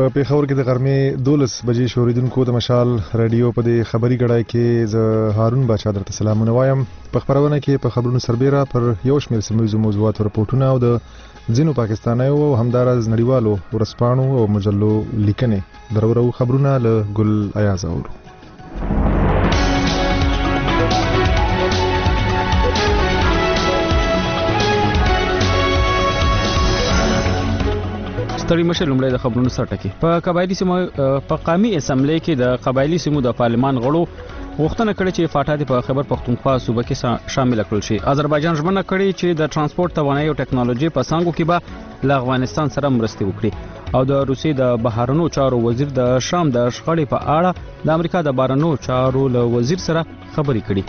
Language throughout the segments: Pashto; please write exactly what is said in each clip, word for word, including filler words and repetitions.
په پیښور کې د غرمې دولس بجې شوریدونکو د مشال رادیو په دې خبري غړای کې ز هارون باچا درته سلامونه وایم. په خبرونه کې په خبرونو سربېره پر یو شمېر سیمه موضوعات رپورټونه او د ځینو پاکستانیو او همدارز نړیوالو ورځپاڼو او مجلو لیکنې درورو خبرونه له ګل ایاز اورو. ستړي مشر لومړی د خبرونو سر ټکی. په قبایلی سیمو په قومي اسمبلی کې د قبایلی سیمو د پارلمان غړو غوښتنه کړې چې فاټا د په خیبر پختونخوا صوبه کې شامل کړل شي. آذربایجان ژمنه کړې چې د ترانسپورت توانایي او ټکنالوژي په څانګو کې به له افغانستان سره مرسته وکړي او د روسیې د بهرنیو چارو وزیر د شام د شخړې په اړه د امریکا د بهرنیو چارو له وزیر سره خبرې کړي.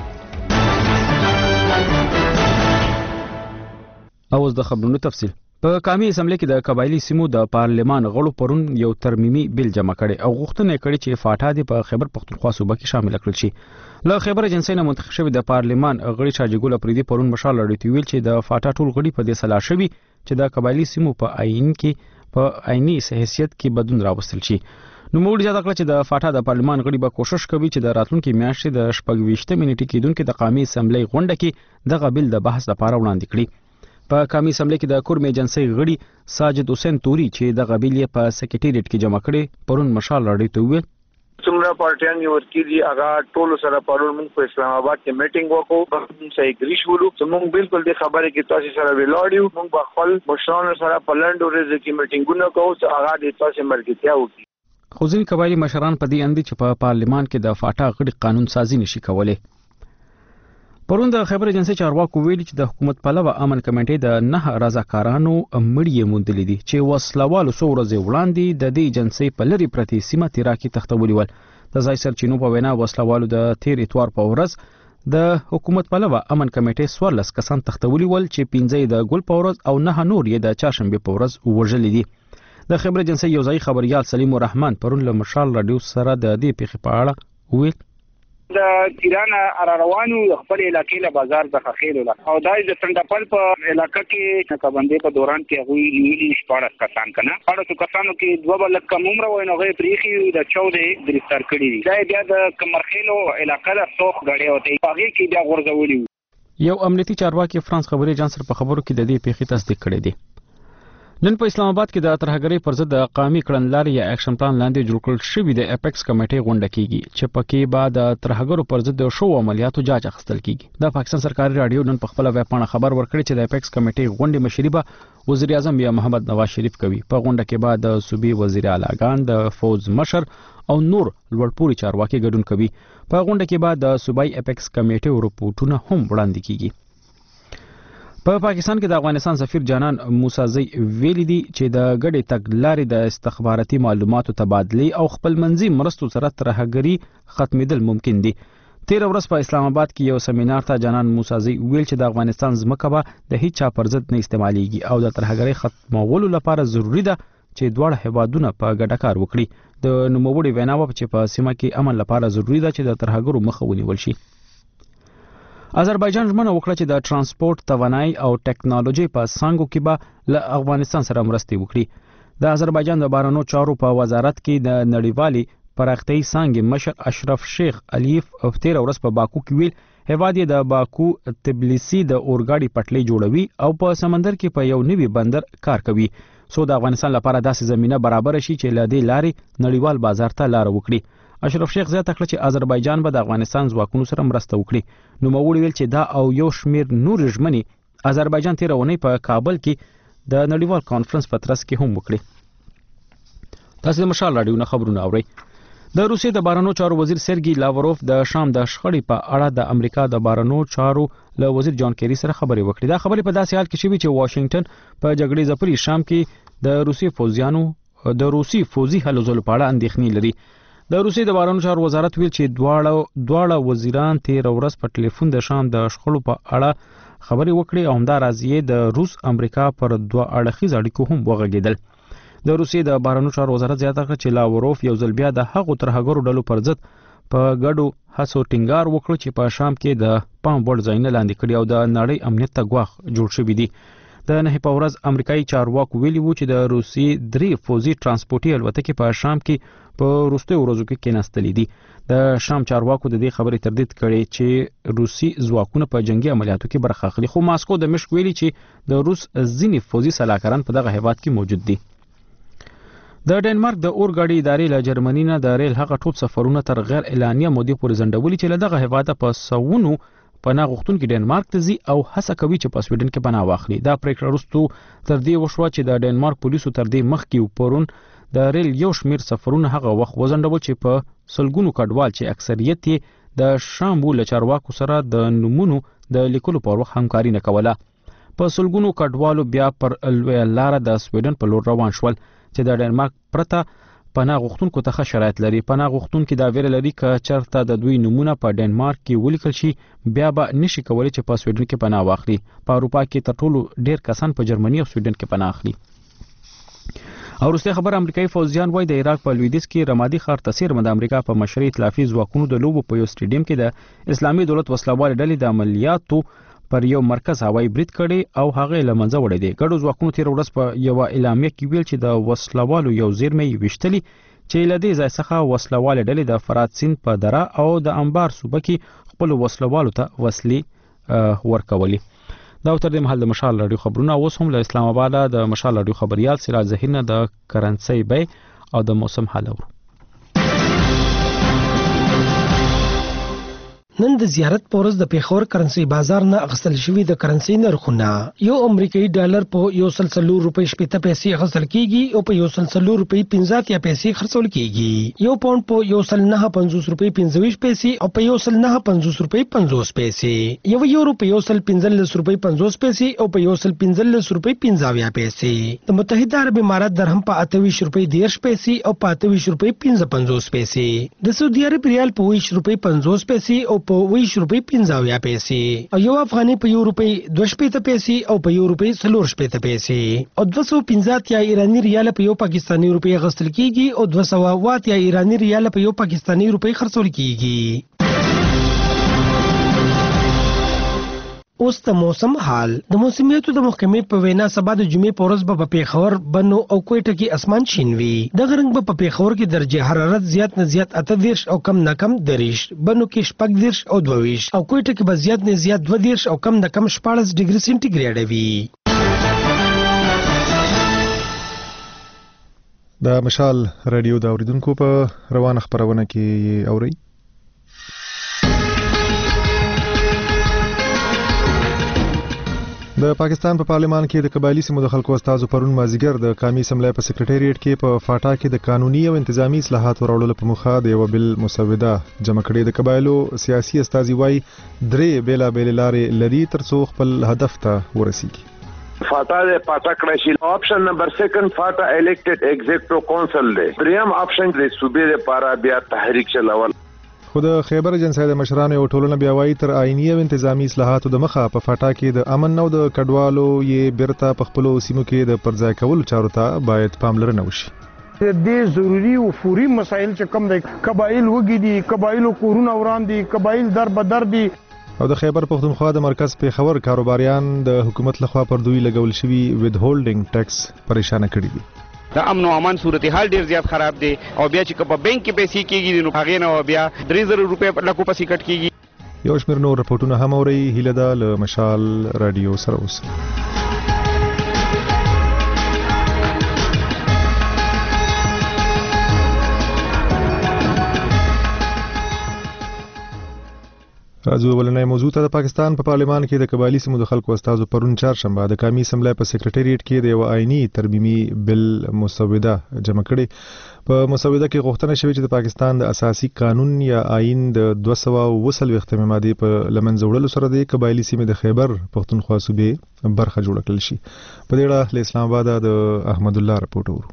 اوس د خبرونو تفصیل. په قومي اسمبلی کې د قبایلی سیمو د پارلمان غړو پرون یو ترمیمي بیل جمع کړي او غوښتنه کړې چې فاټا د په خیبر پختونخوا صوبه کې شامل کړل شي. له خیبر ایجنسی نه منتخب شوی د پارلمان غړي شاجګل اپریدي پرون مشال لړیتي ویل چې د فاټا ټول غړي په دې سلا شوی چې د قبایلی سیمو په آئین کې په آئینی حیثیت کې بدلون راوستل شي. نو موږ زیاته کړ چې د فاټا د پارلمان غړي به کوشش کوي چې د راتلونکي میاشتې د شپږ ویشتمې نیټې کېدونکو د قومي اسمبلی غونډه کې دغه بیل د بحث لپاره وړاندې کړي. په قومي اسمبلی کې د کورم ایجنسی غړي ساجد حسین توري چې د غبیلې په سکریټریټ کې جمع کړي پرون مشال لړیته ویل څومره پارټیان یو ورکړي هغه ټول سره پرون موږ په اسلام آباد کې میټینګ وکړو په صحیح ګریش ولو موږ بالکل د خبره کې تاسو سره ویلاړیو موږ په خپل مشرانو سره پلند ورځ کې میټینګونه کوو چې هغه د تاسو مرګتیا وکړي. خو ځینې قبایلی مشران په دې اندي چې په پارلمان کې د فاټا غړي قانون سازي نشي کولای. پرون د خبر ایجنسی چارواکو ویلي چې د حکومت پلوه امن کمیټې د نه رضاکارانو مړی موندلې دي چې وسلوالو څو ورځې وړاندې د دې ایجنسی په لری پرتی سیمه تیراکي تختولي ول. د ځای سرچینو په وینا وسلوالو د تیر اتوار په ورځ د حکومت پلوه امن کمیټې سوارلس کسان تختولي ول چې پنځه د ګل په ورځ او نه نور یې د چاشنبه په ورځ وژلې دي. د خبر ایجنسی یو ځای خبريال سلیم الرحمن پرون له مشال رادیو سره د دې پیښې په اړه ویل د ایران روانو خپل علاقې له بازار د خخیلو او دای د تندپل په علاقې کې کبندې په دوران کې غوي نیولي شپږ کسان کنه اړو کسانو کې دوه بل کم عمر وای نو غي پریخي د چودې گرفتار کړي دا بیا د کمرخیلو علاقې له سوخ غړي وته هغه کې بیا غورځولي. یو امنیتي چارواکي فرانس خبري جانسر په خبرو کې د دې پیښې تصدیق کړې دي. نن په اسلام آباد کې د ترهګرۍ پر ضد د قومي کړنلارې یا اکشن پلان لاندې جوړ کړل شوی د اپیکس کمیټې غونډه کیږي چې پکې بعد د ترهګرو پر ضد د شو عملیاتو جاج اخیستل کیږي. د پاکستان سرکاري رادیو نن په خپل ویبپاڼه خبر ورکړی چې د اپیکس کمیټې غونډې مشري به وزیر اعظم یا محمد نواز شریف کوي. په غونډه کې بعد د صوبې وزیر اعلیګان د فوز مشر او نور لوړپوړي چارواکي ګډون کوي. په غونډه کې بعد د صوبای اپیکس کمیټې رپورټونه هم وړاندې کیږي. په پا پاکستان کې د افغانستان سفیر جانان موسازی ویلي دي چې د ګډې تګلارې د استخباراتي معلوماتو تبادله او خپلمنځي مرستو سره ترهګري ختمېدل ممکن دي. تیر ورځ په اسلام آباد کې یو سیمینار ته جانان موسازی ویل چې د افغانستان ځمکه به د هیڅ چا پر ضد نه استعماليږي او د ترهګري ختمولو لپاره ضروری ده چې دواړه هیوادونه په ګډه کار وکړي. د نوموړي وینا و چې په سیمه کې امن لپاره ضروری ده چې د ترهګرو مخه ونیول شي. آذربایجان ژمنه وکړه چې د ترانسپورت توانایي او ټکنالوژي په څانګو کې به له افغانستان سره مرسته وکړي. د آذربایجان د بهرنیو چارو په وزارت کې د نړیوالي پراختیایي څانګې مشر اشرف شیخ الیف تیر ورځ په باکو کې ویل هیواد یې د باکو تبلیسی د اورګاډي پټلۍ جوړوي او په سمندر کې په یو نوي بندر کار کوي. سو د افغانستان لپاره داسې زمينه برابر شي چې له دې لارې نړیوال بازار ته لار وکړي. اشرف شیخ زیاته کړه چې آذربایجان به د افغانستان ځواکونو سره مرسته وکړي. نو موږ ویل چې دا او یو شمیر نور ژمنې آذربایجان تیر اونۍ په کابل کې د نړیوال کانفرنس په ترڅ کې هم وکړي. تاسو د مشال رادیو نه خبرونه اورئ. د روسیې د بهرنیو چارو وزیر سرګي لاوروف د شام د شخړې په اړه د امریکا د بهرنیو چارو له وزیر جان کیری سره خبرې وکړې. دا خبرې په داسې حال کې شوې چې واشنگټن په جګړې ځپلي شام کې د روسي فوجیانو د روسي فوجي هلو ځلو په اړه اندېښنې لري. د روسیې د بهرنیو چارو وزارت ویل چې دواړه دواړه وزیران تیر ورځ په ټلیفون د شام د شخړو په اړه خبرې وکړې او همداراز یې د روس امریکا پر دوه اړخیز اړیکو هم وغږېدل. د روسیې د بهرنیو چارو وزارت زیاته کړه چې لاوروف یو ځل بیا د هغو ترهګرو ډلو پر ضد په ګډو هڅو ټینګار وکړ چې په شام کې د پام وړ ځایونه لاندې کړي او د نړۍ امنیت ته ګواښ جوړ شوی دی. د نه په ورځ امریکایي چارواکو ویلي وو چې د روسي درې فوزي ترانسپورتي الوتکې په شام کې په وروستیو ورځو کې کېناستلې دي. د شام چارواکو د دې خبرې تردید کړې چې روسي ځواکونه په جنگي عملیاتو کې برخه اخلي، خو ماسکو د مشک ویلي چې د روس ځینې فوزي سلاکاران په دغه هیواد کې موجود دي. د ډنمارک د اورګاډي ادارې له جرمني نه د ریل هغه ټول سفرونه تر غیر اعلانیه مودې پورې ځنډولي چې له دغه هیواد په سوونو پناه غوښتونکي ډنمارک ته ځي او هڅه کوي چې په سویډن کې پناه واخلي. دا پریکړه وروسته تر دې وشوه چې د ډنمارک پولیسو تر دې مخکې پرون د ریل یو شمیر سفرونه هغه وخت وځنډول چې په سلګونو کډوال چې اکثریت یې د شامبو له چارواکو سره د نمونو د لیکلو پر وخت همکاري نه کوله. په سلګونو کډوالو بیا پر لویه لاره د سویډن په لور روان شول چې د ډنمارک پرته پناه غوښتونکو ته شرایط لري. پناه غوښتونکي دا ویره لري چې چرته د دوی نمونه په ډنمارک کې ولیکل شي بیا به نشي کولی چې په سویډن کې پناه واخلي. په اروپا کې تر ټولو ډیر کسان په جرمني او سویډن کې پناه اخلي. او وروسته خبر امریکایي فوجیان وایي د عراق په لویدیځ کې رمادي ښار ته څیرمه د امریکا په مشرۍ ائتلافي ځواکونو د لوبو په یو سټیډیم کې د اسلامي دولت وسلوال ډلې د عملیاتو پر یو مرکز هوایي برید کړي او هغه له منځه وړي دي. ګډو ځواکونو تیر ورځ په یو اعلامیه کې ویل چې د وسلوالو یو زیرمې وشتلي چې له دې ځای څخه وسلوال ډلې د فرات سیند په دره او د انبار صوبه کې خپل وسلوالو ته وسلې ورکولي. دا تر دې مهال د مشال رادیو خبرونه اوس هم له اسلام آباد د مشال رادیو خبريال سراج ظهیر نه د کرنسي بي او د موسم حال اورو. نن د زیارت پورز د پیښور کرنسي بازار نه اغستل شوی د کرنسي نرخونه یو امریکایي ډالر په یو سل څلور روپۍ شپږ پیسې اغستل کیږي او په یو سل څلور روپۍ پنځه اتیا پیسې خرڅول کیږي. یو پاوند په یو سل نه پنځوس روپۍ پنځه ویشت پیسې او په یو سل نه پنځوس روپۍ پنځوس پیسې. یو یورو په یو سل پنځلس روپۍ پنځوس پیسې او په یو سل پنځلس روپۍ پنځه اویا پیسې. د متحده عرب امارات درهم په اته ویشت روپۍ دیرش پیسې او په اته ویشت روپۍ پنځه پنځوس پیسې. د سعودي عرب ریال په ویشت روپۍ پنځوس پیسې او په ویشت روپۍ پنځه اویا پیسې. او یو افغاني په یو روپۍ دوه شپېته پیسې او په یو روپۍ څلور شپېته پیسې. او دوه سوه پنځه اتیا ایراني ریال په یو پاکستاني روپۍ اخیستل کیږي او دوه سوه اوه اتیا ایراني ریال په یو پاکستاني روپۍ خرڅول کیږي. اوس د موسم حال. د موسمیاتو د محکمې په وینا سبا د جمعې په ورځ به په پیښور، بنو او کوټه کې اسمان شین وي. دغه رنګ به په پیښور کې درجه حرارت زیات نه زیات اته دېرش او کم نه کم دېرش، بنو کې شپږ دېرش او دوه ویشت او کوټه کې به زیات نه زیات دوه دېرش او کم نه کم شپاړس ډیګري سنټیګریډ وي. د مشال رادیو د اوریدونکو په روانه خبرونه کې اوري. د پاکستان په پارلمان کې د قبایلی سیمو د خلکو استازو پرون مازیګر د قومي اسمبلی په سکریټریټ کې په فاټا کې د قانوني او انتظامی اصلاحات راوړلو په موخه د یو بل مسوده جمع کړي. د قبایلو سیاسي استازي وایي درې بیلا بیل لارې لري ترڅو خپل هدف ته ورسیږي. فاتا د پاتا کړی شي. آپشن نمبر سیکنډ فاتا الیکټډ ایگزیکټیو کونسل دی. دریم آپشن د صوبې لپاره بیا تحریک چلول. خو د خیبر ایجنسی د مشرانو یو ټولنه بیا وایي تر آئینی او انتظامی اصلاحاتو د مخه په فاټا کې د امن او د کډوالو یې بیرته په خپلو سیمو کې د پرځای کولو چارو ته باید پاملرنه وشي. د ضروری او فوري مسایل چې کوم د قبایل وګړي دي، قبایلو کورونه وران دي، قبایل در بدر دي. او د خیبر پختونخوا د مرکز پیښور کاروباریان د حکومت لخوا پر دوی لګول شوی وید هولډینګ ټیکس پریشان کړي دي. د امن او امان صورتحال ډیر زیات خراب دی او بیا چې په بانک کې پیسې کېږي نو هغه نه بیا درې زره روپۍ لکو پسې کټ کېږي. یو شمېر نور رپورټونه هم اوري. هیله ده له مشال رادیو سره اوسئ. راځو ولنۍ موضوع ته. د پاکستان په پارلمان کې د قبایلی سیمو د خلکو استازو پرون چهارشنبه د قومي اسمبلی په سکریټریټ کې د یو آئینی ترمیمي بل مسوده جمع کړي. په مسوده کې غوښتنه شوې چې د پاکستان د اساسي قانون یا آئین د دوه سوه اووه څلوېښتمې مادې په له منځه وړلو سره د قبایلی سیمې د خیبر پختونخوا صوبې برخه جوړه کړل شي. په دې اړه له اسلام آباد د احمد الله رپورټ ورو.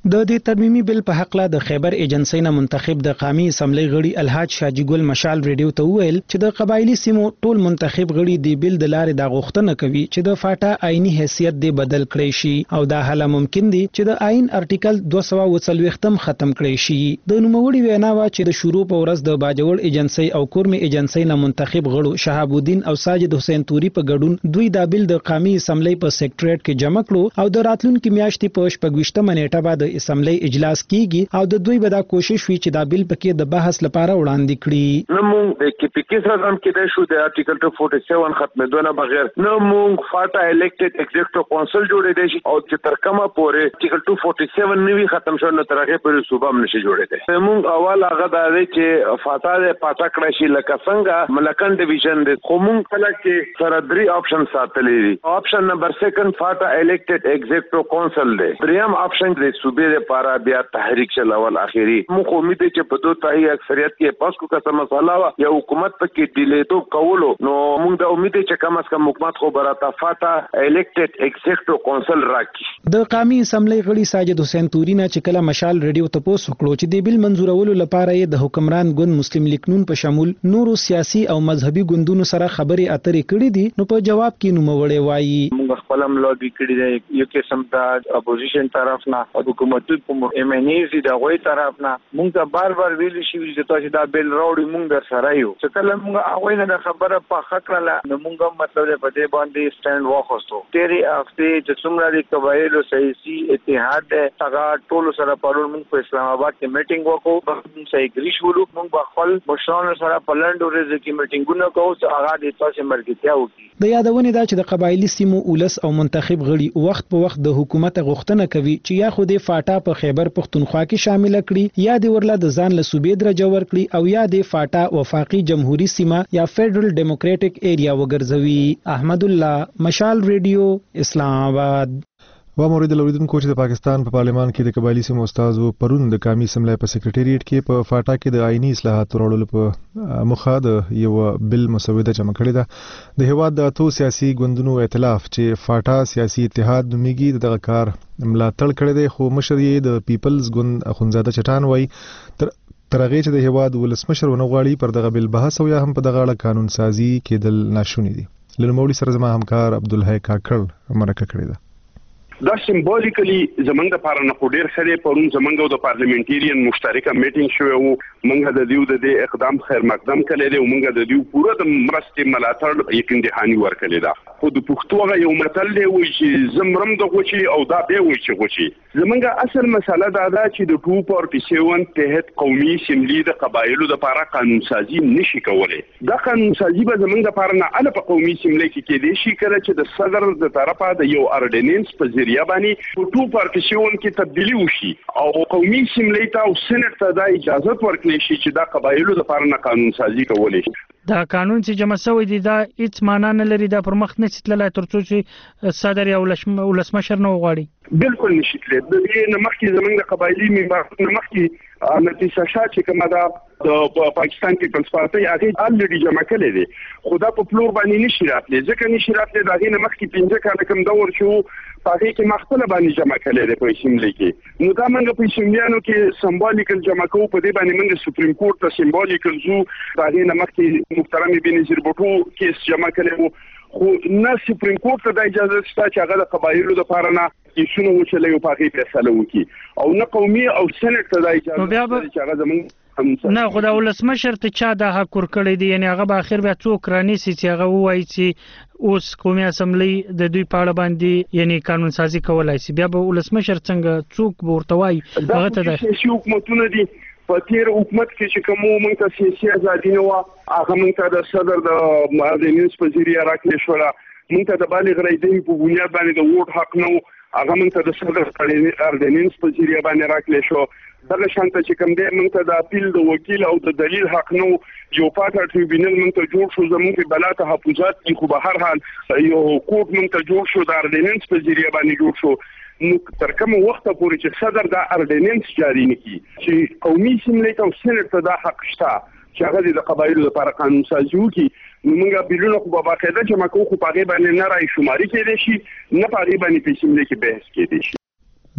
د دې ترمیمي بل په حق لا د خیبر ایجنسی نه منتخب د قومي اسمبلی غړي الحاج شاجی ګل مشال ریډیو ته وویل چې د قبایلی سیمو ټول منتخب غړي د بل د لارې د غوښتنه کوي چې د فاټا آئینی حیثیت دی بدل کړي شي او دا حل ممکن دی چې د آئین ارټیکل دوه سوه او څلوېښتم ختم کړي شي. د نوموړي وینا وا چې د شروع په ورځ د باجوړ ایجنسی او کورمي ایجنسی نه منتخب غړو شهاب الدین او ساجد حسین توري په ګډون دوی د بل د قومي اسمبلی په سیکریټریټ کې جمع کړو او د راتلونکو میاشتې په شپږویشتمه نیټه بعد اسمبلی اجلاس کیږي او د دوی به دا کوشش وي چې دا بل پکې د بحث لپاره وړاندې کړي. نو موږ د کې پکې سره هم کې د شو د ارټیکل two forty-seven ختمېدونه بغیر نو موږ فاټا الیکټډ ایگزیکټیو کونسل جوړې دي او چې تر کومه پورې ارټیکل two forty-seven نوی ختم شو نو تر هغه پورې صوبه هم نشي جوړې دي. موږ اول هغه دا دی چې فاټا د پاتا کړی شي لکه څنګه ملکن ډیویژن دی خو موږ کله کې سره درې آپشن ساتلې دي. آپشن نمبر سیکنډ فاټا الیکټډ ایگزیکټیو کونسل دی. دریم آپشن د صوبې لپاره بیا تحریک چلاول اخیری موږ امید چې په دوه تای اکثریت کې پاس کو کسه مسله وا یا حکومت پکې ډیلی تو کولو نو موږ د امید چې کم از کم حکومت خو براته فاټا الیکټډ ایگزیکټیو کونسل راکړي. د قومي اسمبلی غړي ساجد حسین توري نه چې کله مشال ریډیو ته پوس وکړو چې د بل منزورولو لپاره یې د حکمران ګوند مسلم لیگ نون په شمول نورو سیاسي او مذهبي ګوندونو سره خبرې اترې کړې دي نو په جواب کې نوموړی وایي موږ خپل ملوبي کړی دی یو قسم د اپوزیشن طرف نه او حکومت په ایمنیزي د غوي طرف نه موږ ته بار بار ویل شي چې تاسو دا بیل راوړی موږ در سره یو چې کله موږ هغه نه خبره په حق کړل نو موږ مطلب په دې باندې سټاند واخستو. تیرې هفته چې څومره د قبایلو سیاسي اتحاد هغه ټول سره پرون موږ په اسلام آباد کې میټینګ وکړو موږ صحیح ګریش ولو موږ په خپل مشرانو سره په لند ورځ کې میټینګونه کوو چې هغه د تاسو مرګتیا وکړي. د یادونه دا چې د قبایلی سیمو اولس او منتخب غړي وخت په وخت د حکومت غوښتنه کوي چې یا خو د فاټا په خیبر پختونخوا کې شامل کړي یا د ورله د ځان له صوبې درجه ورکړي او یا د فاټا وفاقي جمهوریت سیمه یا فیډرل ډیموکراټک ایریا وګرځوي. احمد الله مشال ریډیو اسلام آباد. و مورید لوریدونکو چې د پاکستان په پارلمان کې د قبایلی سیمو استادو پرون د قومي اسمبلی په سیکریټریټ کې په فاټا کې د آئینی اصلاحاتو راوړلو په مخه د یو بل مسوده جمع کړې ده. د هیواد د اتو سیاسي ګوندونو ائتلاف چې فاټا سیاسي اتحاد نومیږي دغه کار ملاتړ کړی دی خو مشر یې د پیپلز ګوند اخونزاده چټان وایي تر ترغه چې د هیواد ولسمشر ونه غواړي پر دغه بل بحث او یا هم په دغه اړه قانون سازي کېدل ناشونی دي. لنموړي سره زما همکار عبدالحی کاکړ مرکه کړې ده. دا سمبولیکلی زمنګ د پاره نه ډیر خره پرون زمنګ د پارلیمنټریان مشترکه میټینګ شوی او موږ د دیو د اقدام خیر مقدم کړی دی او موږ د دیو پوره د مرستې ملاتړ یقین دهانی ورکړی دا خو د پښتو یو متل دی وی چې زمرم د غوچي او دا به وی چې غوچي زمنګ اصل مسله دا ده چې د two forty-seven تحت قومي اسمبلی د قبایلو د پاره قانون سازي نشي کولای. دا قانون سازي به زمنګ د پاره نه ال په قومي اسمبلی کې کې دی شي کله چې د صدر د طرفه د یو اورډیننس په ذریعہ باندې په two forty-seven کې تبدیلی وشي او قومي اسمبلی ته او سېنات ته د اجازه ورکړي شي چې دا قبایلو د پاره نه قانون سازي کولای شي. دا قانون چې جمع شوی دی دا هیڅ معنا نه لري دا پر مخ نه ستلای ترڅو چې صدر یا ولسمشر نه وغواړي. بالکل نشي تللی د دې نه مخکې زمونږ د قبایلي ممبرانو نه مخکې نتیجه شاه چې کومه ده د پاکستان پیپلز پارټي هغه الریډي جمع کړي دي خو دا په پلور باندې نشي راتلی ځکه نشي راتلی دا غي نه مخکې پنځه کاله کوم دور شو پاره کې مختلف باندې جمع کړي دي په اسمبلی کې نو دا موږ په اسمبلیانو کې سمبولیکل جمع کوو په دې باندې موږ سپریم کورټ ته سمبولیکل زو دا غي نه مخکې محترم بنظیر بوټو کیس جمع کړي خو نه سپریم کورټ ته د اجازه شته چې هغه د قبایلو لپاره نه کیسونه وچلې او پاکي فیصله وکړي او نه قومي او سېنات ته د اجازه چې هغه زموږ نه خو دا ولسمشر ته چا د حق ورکړی دی یعنی هغه به اخر بیا څوک رانیسي چې هغه وایي چې اوس قومي اسمبلی د دوی په اړه باندې یعنی قانون سازي کولای شي بیا به ولسمشر څنګه څوک ورته وایي هغه ته د سیاسي حکومتونه دي په تیر حکومت کې چې کوم موږ ته سیاسي ازادي نه و هغه موږ ته د صدر د اورډیننس په ذریعہ راکړل شو موږ ته د بالغ رایې په بنیاد باندې د ووټ حق نه هغه موږ ته د صدر اورډیننس په ذریعہ باندې راکړل شو دغه شانته چې کوم دی موږ ته د اپیل د وکیل او د دلیل حق نه یو پاټا ټریبیونل موږ ته جوړ شو زموږ په بلا تحفظات کې خو به هر حال یو کوټ موږ ته جوړ شو د اورډیننس په ذریعہ باندې جوړ شو نو تر کوم وخت پورې چې صدر د اورډیننس جاری نکړي چې قومي اسمبلی ته او سېنات ته دا حق شته چې هغه د قبایلو لپاره قانون سازي وکړي نو موږ بیلونه خو په باقاعده جمع کوو خو په هغې باندې نه رای شماري کېدی شي نه په هغې باندې په اسمبلی کې بحث کېدی شي.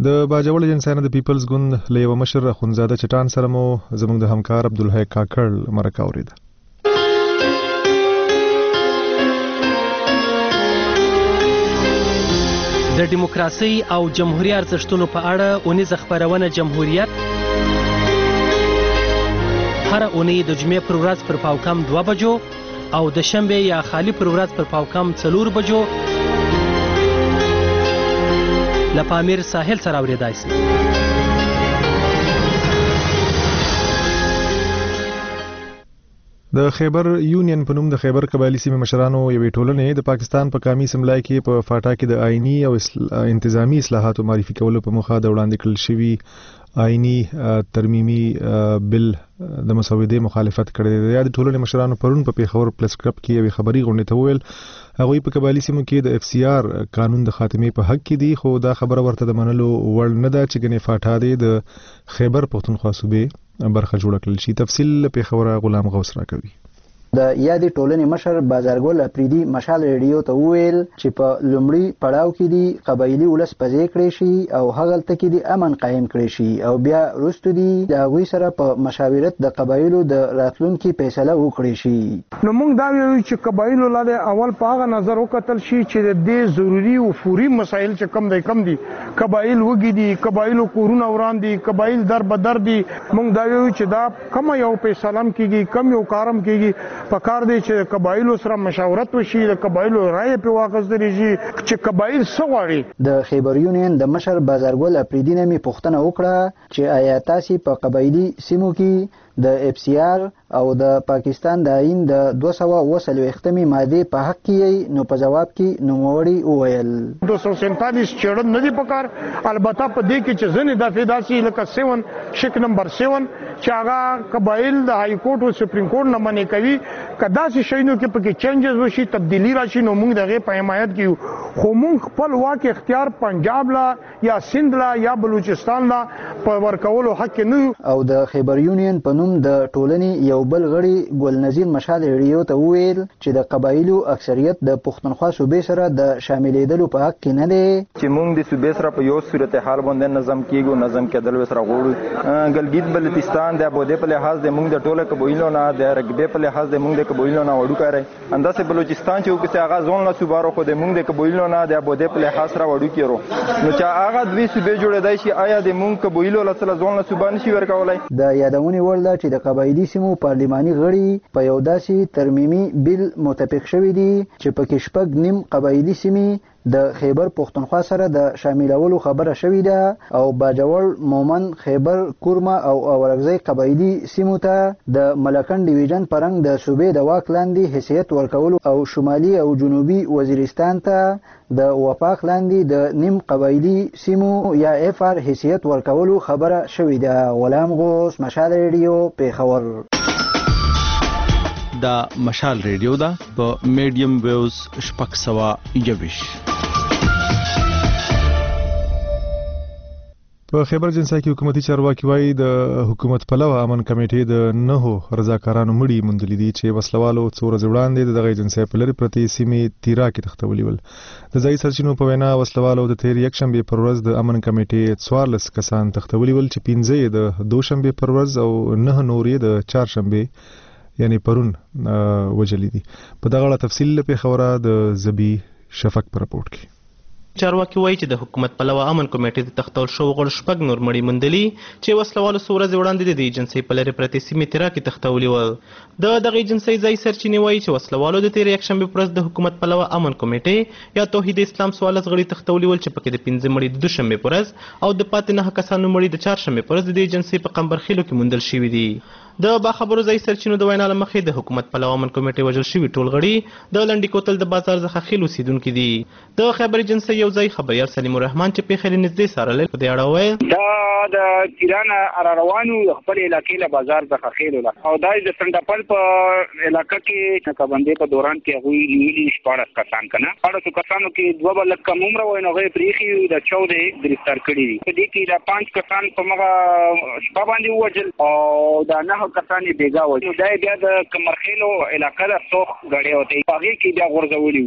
د باجوړ جنسانه د پیپلز ګوند له یو مشر اخونزاده چټان سره مو زموږ د همکار عبدالحی کاکړ مرکه اورېده. د دیموکراسي او جمهوریت ارزښتونو په اړه اونیزه خپرونه جمهوریت هر اونۍ د جمعې پر ورځ پر پاوکم دوه بجو او د شنبې یا خالی پر ورځ پر پاوکم څلور بجو له پامیر ساحل سره اورېدای شي. د خیبر یونین په نوم د خیبر قبایلی سیمې مشرانو یوې ټولنې د پاکستان په قامي اسمبلی کې په فاټا کې د آئینی او انتظامی اصلاحاتو معرفي کولو په موخه د وړاندې کړل شوي آئینی ترمیمي بل د مسودې مخالفت کړی دی. د ټولنې مشرانو پرون په پیښور پریس کلب کې یوې خبري غونډې ته وویل هغوی په قبایلی سیمو کې د اف سی آر قانون د خاتمې په حق کې دي، خو دا خبره ورته د منلو وړ نه ده چې ګنې فاټا دی د خیبر پښتونخوا صوبې برخه جوړه کړل شي. تفصیل پیښور غلام غوث را کوي. د یادې ټولنې مشر بازارګل اپریدي مشال ریډیو ته وویل چې په لومړي پړاو کې دي قبایلي ولس پځې کړی شي او هغلته کې دي امن قایم کړی شي او بیا وروسته دي د هغوی سره په مشاورت د قبایلو د راتلونکي فیصله وکړی شي. نو موږ دا ویو چې قبایلو لاندې اول په هغه نظر وکتل شي چې د دې ضروري او فوري مسایل چې کم دی کم دي، قبایل وږي دي، قبایلو کورونه وران دي، قبایل در بدر دي. موږ دا ویو چې دا کم یو فیصله کیږي، کم یو کارم کیږي، پکار دی چې قبایلو سره مشاورت وشي، د قبایلو رائے په واغستل شي چې قبایل څه غواړي. د خیبر یونین د مشر بازارګل اپریدي نه مې پوښتنه وکړه چې آیا تاسو په قبایلي سیمو کې د اف سی آر او د پاکستان د آئین د دوه سوه اوه څلوېښتمې مادې په حق کې، نو په جواب کې نوموړي وویل دوه سوه سینتالیس چېړل نه دي پکار، البته په دې کې چې ځینې دفعې داسې لکه سیون شک نمبر سیون چې هغه قبایل د های کورټ او سپریم کورټ نه منې کوي، که داسې شیانو کې پکې چینجز وشي، تبدیلي راشي، نو موږ د هغې په حمایت کې یو. خو موږ خپل واک اختیار پنجاب لا یا سند لا یا بلوچستان لا په ورکولو حق نه یو. او د خیبر یونین په نوم د ټولنې یو بل غړي ګلنظیر مشال ریډیو ته وویل چې د قبایلو اکثریت د پښتونخوا صوبې سره د شاملېدلو په حق کې نه دی، چې موږ د صوبې سره په یو صورتحال باندې نظم کېږو، نظم کېدل سره غواړو. ګلګیت بلتستان د ابودې په لحاظ د موږ د ټوله قبایلو نه، د رقبې په لحاظ د موږ د قبایلو نه وړو کاری، انداسې بلوچستان چې وکړي هغه ځون له صوبارو خو د موږ د قبایلو نه د ابودې په لحاظ سره وړو کېرو، نو چې هغه دوی صوبې جوړېدای شي، آیا د موږ قبایلو له څخه ځون له صوبا نشي ورکولای؟ د یادونې وړ ده چې د قبایلي سیمو پارلماني غړي په یو داسې ترمیمي بیل متفق شوي دي چې پکې شپږ نیم قبایلي سیمې د خیبر پښتونخوا سره د شاملولو خبره شوې ده او باجوړ، مومن، خیبر، کورما او اورګزی قبایلي سیمو ته د ملکن ډیویژن پرنګ د صوبې د واک لاندې حیثیت ورکولو او شمالي او جنوبي وزیرستان ته د وفاق لاندې د نیم قبایلي سیمو یا اف آر حیثیت ورکولو خبره شوې ده. غلام غوث، مشال ریډیو، پیښور. دا مشال ریډیو ده په میډیم ویوز شپږ سوه یوویش. په خیبر جنسا کې حکومتي چارواکي وایي د حکومت پلوه امن کمیټې د نهو رضاکارانو مړي موندلي دي چې وسلوالو څو ورځې وړاندې د دغه جنسا په لرې پرتې سیمې تیرا کې تښتولي ول. د ځایي سرچینو په وینا وسلوالو د تیر یکشنبې پر ورځ د امن کمیټې څوارلس کسان تښتولي ول چې پنځه یې د دوشنبې پر ورځ او نه نور یې د چهارشنبې یعنی پرون وجلی دي. په دغه اړه تفصیل له پیښوره د زبی شفق په راپورټ کې. چارواکي وایي چې د حکومت پلوه امن کمیټې د تښتول شوو غړو شپږ نور مړي موندلي چې وسلوالو څو ورځې وړاندې د دې ایجنسۍ په لرې پرتې سیمې تیرا کې تښتولي ول. د دغه ایجنسۍ ځایي سرچینې وایي چې وسلوالو د تېرې یکشنبې پر ورځ د حکومت پلوه امن کمیټې یا توحید اسلام څوارلس غړي تښتولي ول چې پکې د پنځه مړي د دوشنبې پر ورځ او د پاتې نهه کسانو مړي د چهارشنبې پر ورځ د دې ایجنسۍ په قمبرخیلو کې موندل شوي دي. د باخبرو ځایي سرچینو د وینا له مخې د حکومت پلوه امن کمیټې وژل شوي ټول غړي د لنډي کوتل د بازار څخه خیل اوسېدونکي دي. د خیبر ایجنسۍ یو ځایي خبریال سلیم الرحمن چې پیښې له نږدې څارلې په دې اړه وویل دا د تیران را روانو خپل علاقې له بازار څخه خیل ولا او دا د سندپل په علاقې کې ناکابندۍ په دوران کې هغوی نیولي شپاړس کسان که نه شپاړسو کسانو کې دوه به لږ کم عمره وایي نو هغوی یې پرېښي د چودې ګرفتار کړي دي. په دې کې دا پنځ کسان په مغه شپه باندې ووژل او دا نهه کسان یې بېګا وژل. نو دا یې بیا د کمرخیلو علاقه ده سوخ ګړی وته په هغې کې بیا غورځولي وو.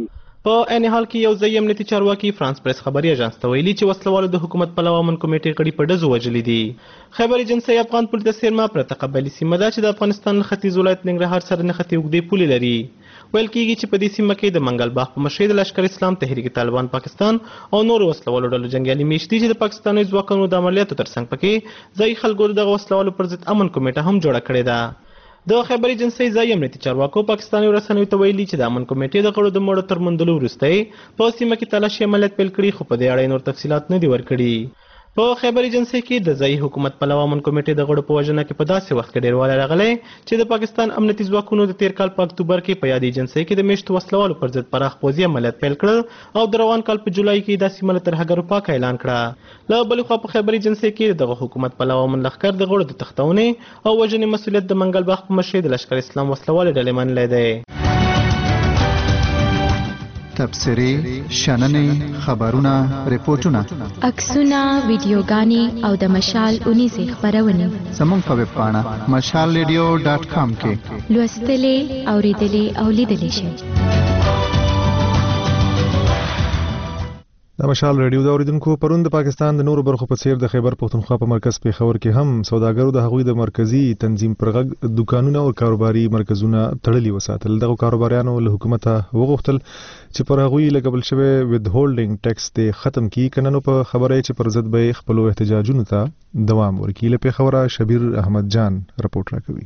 په عین حال کې یو ځای امنیتي چارواکي فرانس پریس خبري اژانس ته ویلي چې وسلوالو د حکومت پلوه امن کمیټې غړي په ډزو وژلي دي. خیبر ایجنسۍ افغان پولې د څېرمه پرته قبایلي سیمه ده چې د افغانستان له ختیځ ولایت ننګرهار سره نښتې اوږدې پولې لري. ویل کېږي چې په دې سیمه کې د منګل باغ په مشرۍ د لشکر اسلام تحریک طالبان پاکستان او نورو وسلوالو ډلو جنګیالي میشت دي چې د پاکستاني ځواکونو د عملیاتو ترڅنګ پکې ځایي خلکو دغه وسلوالو پر ضد امن کمیټه هم جوړه کړې ده. د خیبر ایجنسۍ ځایي امنیتي چارواکو پاکستاني رسنیو ته ویلي چې د امن کمیټې د غړو د مړو تر موندلو وروسته په سیمه کې تلاشي عملیات پیل کړي، خو په دې اړه نور تفصیلات نه دي ورکړي. په خیبر ایجنسۍ کې د ځایي حکومت پلوه امن کمیټې د غړو په وژنه کې په داسې وخت کې ډېروالی راغلی چې د پاکستان امنیتي ځواکونو د تیر کال په اکتوبر کې په یاد ایجنسۍ کې د میشتو وسلوالو پر ضد پراخ پوځي عملیات پیل کړل او د روان کال په جولای کې دا سیمه له ترهګرو پاکه اعلان کړه. له بلې خوا په خیبر ایجنسۍ کې دغه حکومت پلوه امن لښکر د غړو د تښتونې او وژنې مسؤلیت د منګل باغ په مشرۍ د لشکر اسلام وسلوالې ډلې منلی دی. تبصرې، شننې، خبرونه، ریپورتونه، عکسونه، ویډیوګانې او د مشال اونیزې خپرونې زموږ په ویب پاڼه مشال ریډیو ډاټ کام کې لوستلې، اورېدلې او لیدلې شئ. د مشال ریډیو د اوریدونکو پرون د پاکستان د نورو برخو په څیر د خیبر پښتونخوا په مرکز پیښور کې هم سوداګرو د هغوی د مرکزی تنظیم پر غږ دکانونه او کاروباري مرکزونه تړلي وساتل. دغه کاروباریانو له حکومته وغوښتل چې پر هغوی لګول شوی وید هولډینګ ټیکس دې ختم کړي، که نه نو په خبره چې پر ضد به خپلو احتجاجونو ته دوام ورکړي. له پیښوره شبیر احمد جان رپورټ راکوي.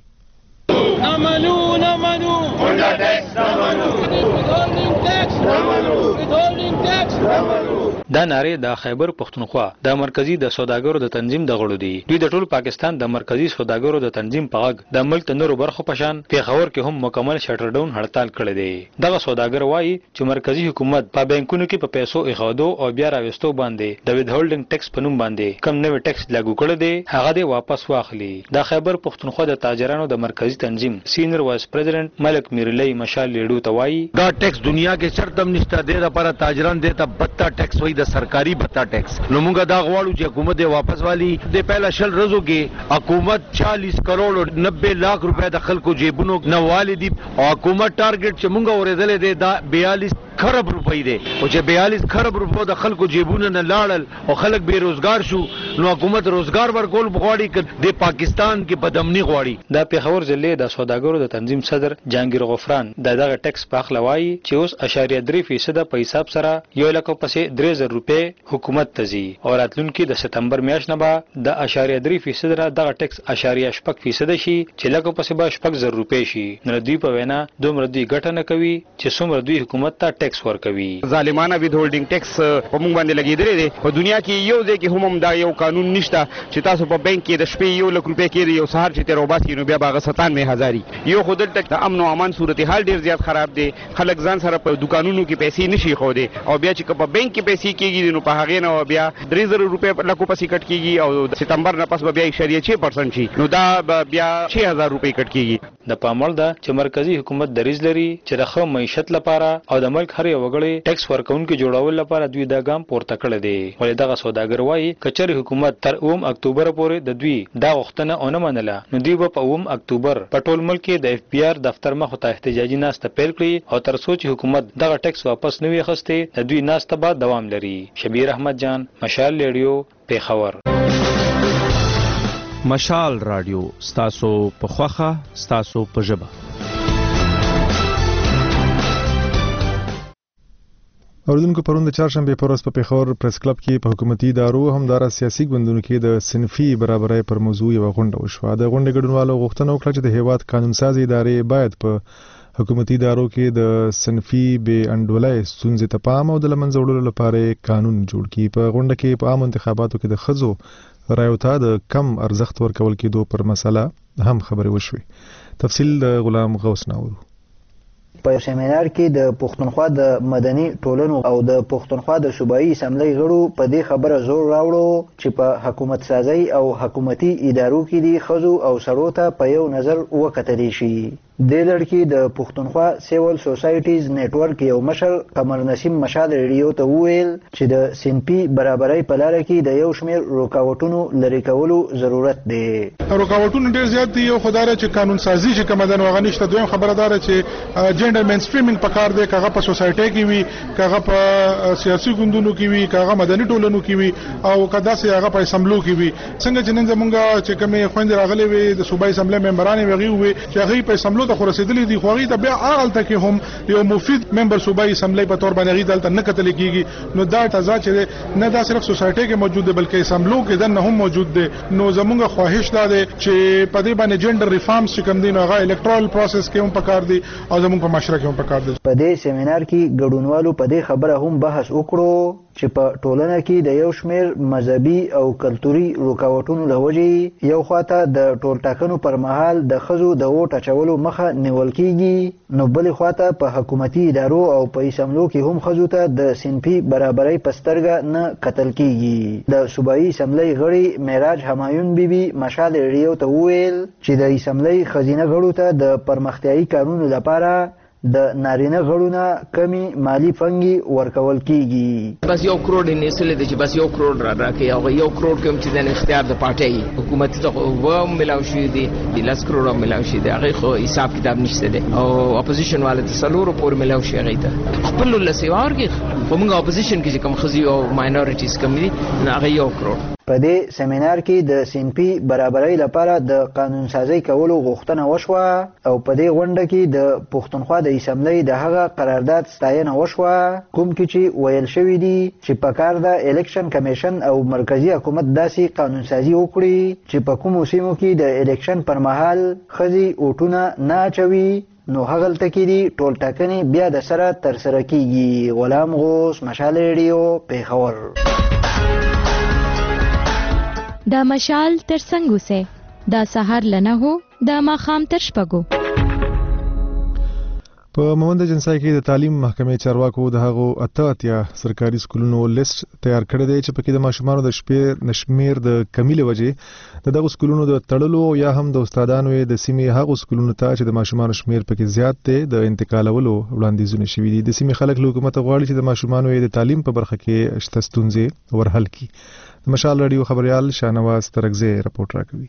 نمنو نمنو هولډینګ ټیکس نمنو هولډینګ ټیکس نمنو هولډینګ ټیکس نمنو. دا ناره د خیبر پښتونخوا د مرکزی د سوداګرو د تنظیم د غړو دي. دوی د ټول پاکستان د مرکزی سوداګرو د تنظیم په غږ د ملک د نورو برخو په شان پیښور کې هم مکمل شټر ډاون هړتال کړی دی. دغه سوداګر وایي چې مرکزی حکومت په بانکونو کې په پیسو ایښودو او بیا راوستو باندې د وید هولډینګ ټیکس په نوم باندې کم نوی ټیکس لاګو کړی دی، هغه دی واپس واخلي. د خیبر پښتونخوا د تاجرانو د مرکزی تنظیم سینیئر وایس پریزیډنټ ملک میرلی مشال لیډو ته وایي دا ټیکس دنیا کې شرطم نشته دی، لپاره تاجران دی ته بتا ټیکس وایي، د سرکاري بتا ټیکس. نو موږ دا غواړو چې حکومت واپس والی. د پهلا شل ورځو کې حکومت چالیس کروڑ او نبے لاکھ روپے د خلکو جیبونو نه والی دي او حکومت ټارګټ چې موږ اورېدلې دی دا بیالیس خرب روپۍ دی او چې بیالیس خرب روپو د خلکو جیبونه نه لاړل او خلک بے روزګار شو، نو حکومت روزګار ورکول غواړي که د پاکستان کې بدامني غواړي. د پیښور ضلع د سوداګرو د تنظیم صدر جهانگیر غفران د دغه ټیکس په اخله وایي چې اوس اشاریه درې فیصد په حساب سره یو لک پسې درې زره روپۍ حکومت ته ځي او راتلونکي د سپتمبر میاشت نه به د اشاریه درې فیصد را دغه ټیکس اشاریه شپږ فیصد شي چې لکه پسې به شپږ زره روپۍ شي. نو دوی په وینا دومره دوی ګټه نه کوي چې څومره دوی حکومت ته ټیکس ورکوي. ظالمانه وید هولډینګ ټیکس په موږ باندې لګیدلې دی. په دنیا کې یو ځای کې هم دا یو قانون نشته چې تاسو په بانک کې د شپې یو لک روپۍ کې یو سهار چې تیر وباسي نو بیا به هغه ستانوي هزاري. یو خو دلته د امن او امان صورتحال ډیر زیات خراب دی، خلک ځان سره په دکانونو کې پیسې نشي خودي او بیا چې په بانک کې پیسې کېږي نو په هغې نه بیا درې زره روپۍ لکو پسې کټ کېږي او د سپتمبر نه پس به بیا اشاریه چھ پرسنټ شي، نو دا بیا چھ هزار روپۍ کټ کېږي. د پاموړ ده چې مرکزی حکومت دریځ لري چې د ښه معیشت لپاره او د ملک هر یو وګړي ټیکس ورکونکو جوړول لپاره دوی دا ګام پورته کړی دی. ولې دغه سوداګر وایي کچري حکومت تر اوم اکتوبر پورې د دوی دا غوښتنه ونه منله نو دوی به په اوم اکتوبر په ټول ملک کې د اف بی آر دفتر مخ ته احتجاجي ناسته پیل کړي او تر څو چې حکومت دغه ټیکس واپس نه وي اخیستی د دوی ناسته به دوام لري. شبیر احمد جان، مشال ریډیو، پیښور. مشال رادیو ستاسو په خوخه ستاسو په ژبه. اوریدونکو پرون د چهارشنبه په ورځ په پیښور پریس کلب کې په حکومتي ادارو همدارا سیاسي ګوندونو کې د صنفي برابرۍ پر موضوع یوه غونډه وشوه. د غونډې ګډونوالو غوښتنه وکړه چې د هیواد قانون سازي ادارې باید په حکومتي ادارو کې د صنفي بې انډولۍ ستونزې ته پام او د له منځه وړلو لپاره قانون جوړ کړي. په غونډه کې په عامو انتخاباتو کې د ښځو رایو ته د کم ارزښت ورکول کېدو پر مسله هم خبرې وشوې. تفصیل د غلام غوث ناورو. په سیمینار کې د پښتونخوا د مدني ټولنو او د پښتونخوا د صوبایي اسمبلی غړو په دې خبره زور راوړو چې په حکومت سازي او حکومتي ادارو کې دي ښځو او سړو ته په یو نظر وکتلی شي. د لړکی د پښتونخوا سیول سوسایټیز نیټورک یو مشر قمر نسیم مشال ریډیو ته وویل چې د سنپي برابرۍ په لار کې د یو شمېر رکاوټونو لرې کولو ضرورت دی. رکاوټونه ډېر زیات دي. یو خدای چې قانون سازي چې کومه ده نو هغه نشته. دویم خبره دار چې جنډر مین سټریمینګ په کار دی، کاغه په سوسایټي کې وي، کاغه په سیاسي ګوندونو کې وي، کاغه مدني ټولنو کې وي او کدا سي هغه په اسمبلو کې وي. څنګه چې نن زمونږ چې کومه خويندې راغلي وي د صوبایي اسمبلی ممبران وغي وي چې هغه په اسمبلو ته خورسېدلې دي، خو هغه ته بیا اغل ته کې هم یو مفید ممبر صوبایي اسمبلی په تور باندې غي دلته نه کتل کیږي. نو دا تضاد چې نه دا صرف سوسایټي کې موجود دی بلکې اسمبلو کې دنه هم موجود دی. نو زمونږ خواهش دا دی چې په دې باندې جنډر ریفارمز چې کوم دي نو هغه الکټرال پروسس کې هم پکار دي او زمونږ په معاشره کې هم پکار دي. په دې سیمینار کې ګډونوالو په دې خبره هم بحث وکړو چې په ټولنه کې د یو شمېر مذهبي او کلتوري رکاوټونو له وجې یو خواته د ټولټاکنو پر مهال د ښځو د ووټ اچولو مخه نیول کیږي، نو بلې خواته په حکومتي ادارو او په اسمبلو کې هم ښځو ته د صنفي برابرۍ په سترګه نه کتل کیږي. د صوبایي اسمبلی غړي معراج همایون بیبي مشال ریډیو ته وویل چې د اسمبلی ښځینه غړو ته د پرمختیایي کارونو لپاره د نارینه غړونه کمی مالی فنګي ورکول کیږي. بس یو کروڑ یې نسل دي چې بس یو کروڑ را راکې او یو کروڑ کوم چې د اختیار د پارټي حکومت ته و ملاو شي دي د لاس کروڑ ملاو شي دي هغه خو حساب کتاب نشته دي او اپوزیشن والے ته سلور پور ملاو شي هغه ته خپل لسیوار کې خو موږ اپوزیشن کې کوم خزي او ماینورټیز کم دي هغه یو کروڑ. په دې سیمینار کې د سنپي برابرۍ لپاره د قانون سازي کولو غوښتنه وشوه او په دې غونډه کې د پښتونخوا د اسمبلی د هغه قرارداد ستاینه وشوه کوم کې چې ویل شوی دی چې په کار د الیکشن کمیشن او مرکزی حکومت داسې قانون سازي وکړي چې په کومو سیمو کې د الیکشن پر مهال ښځې ووټونه نه اچوي نو هغلته کې دي ټول ټاکنې بیا د سره ترسره کیږي. غلام غوث مشال ریډیو پیښور. دا مشال تر څنګه سه دا سحر لنه هو دا ماخام تر شپګو. په موند جنسای کې د تعلیم محکمې چارواکو د هغو اته اتیا سرکاري سکولونو لیست تیار کړی دی چې پکې د ماشومانو د شپې نشمیر د کمی له وجې د دغو سکولونو د تړلو یا هم د استادانو د سیمې هغو سکولونو ته چې د ماشومانو شمیر پکې زیات دی د انتقالولو وړاندیزونه شوي دي. د سیمې خلک له حکومت غواړي چې د ماشومانو د تعلیم په برخه کې شته ستونزې ورحل کړي. د مشال رادیو خبريال شاهنواز ترغزی رپورټ راکوي.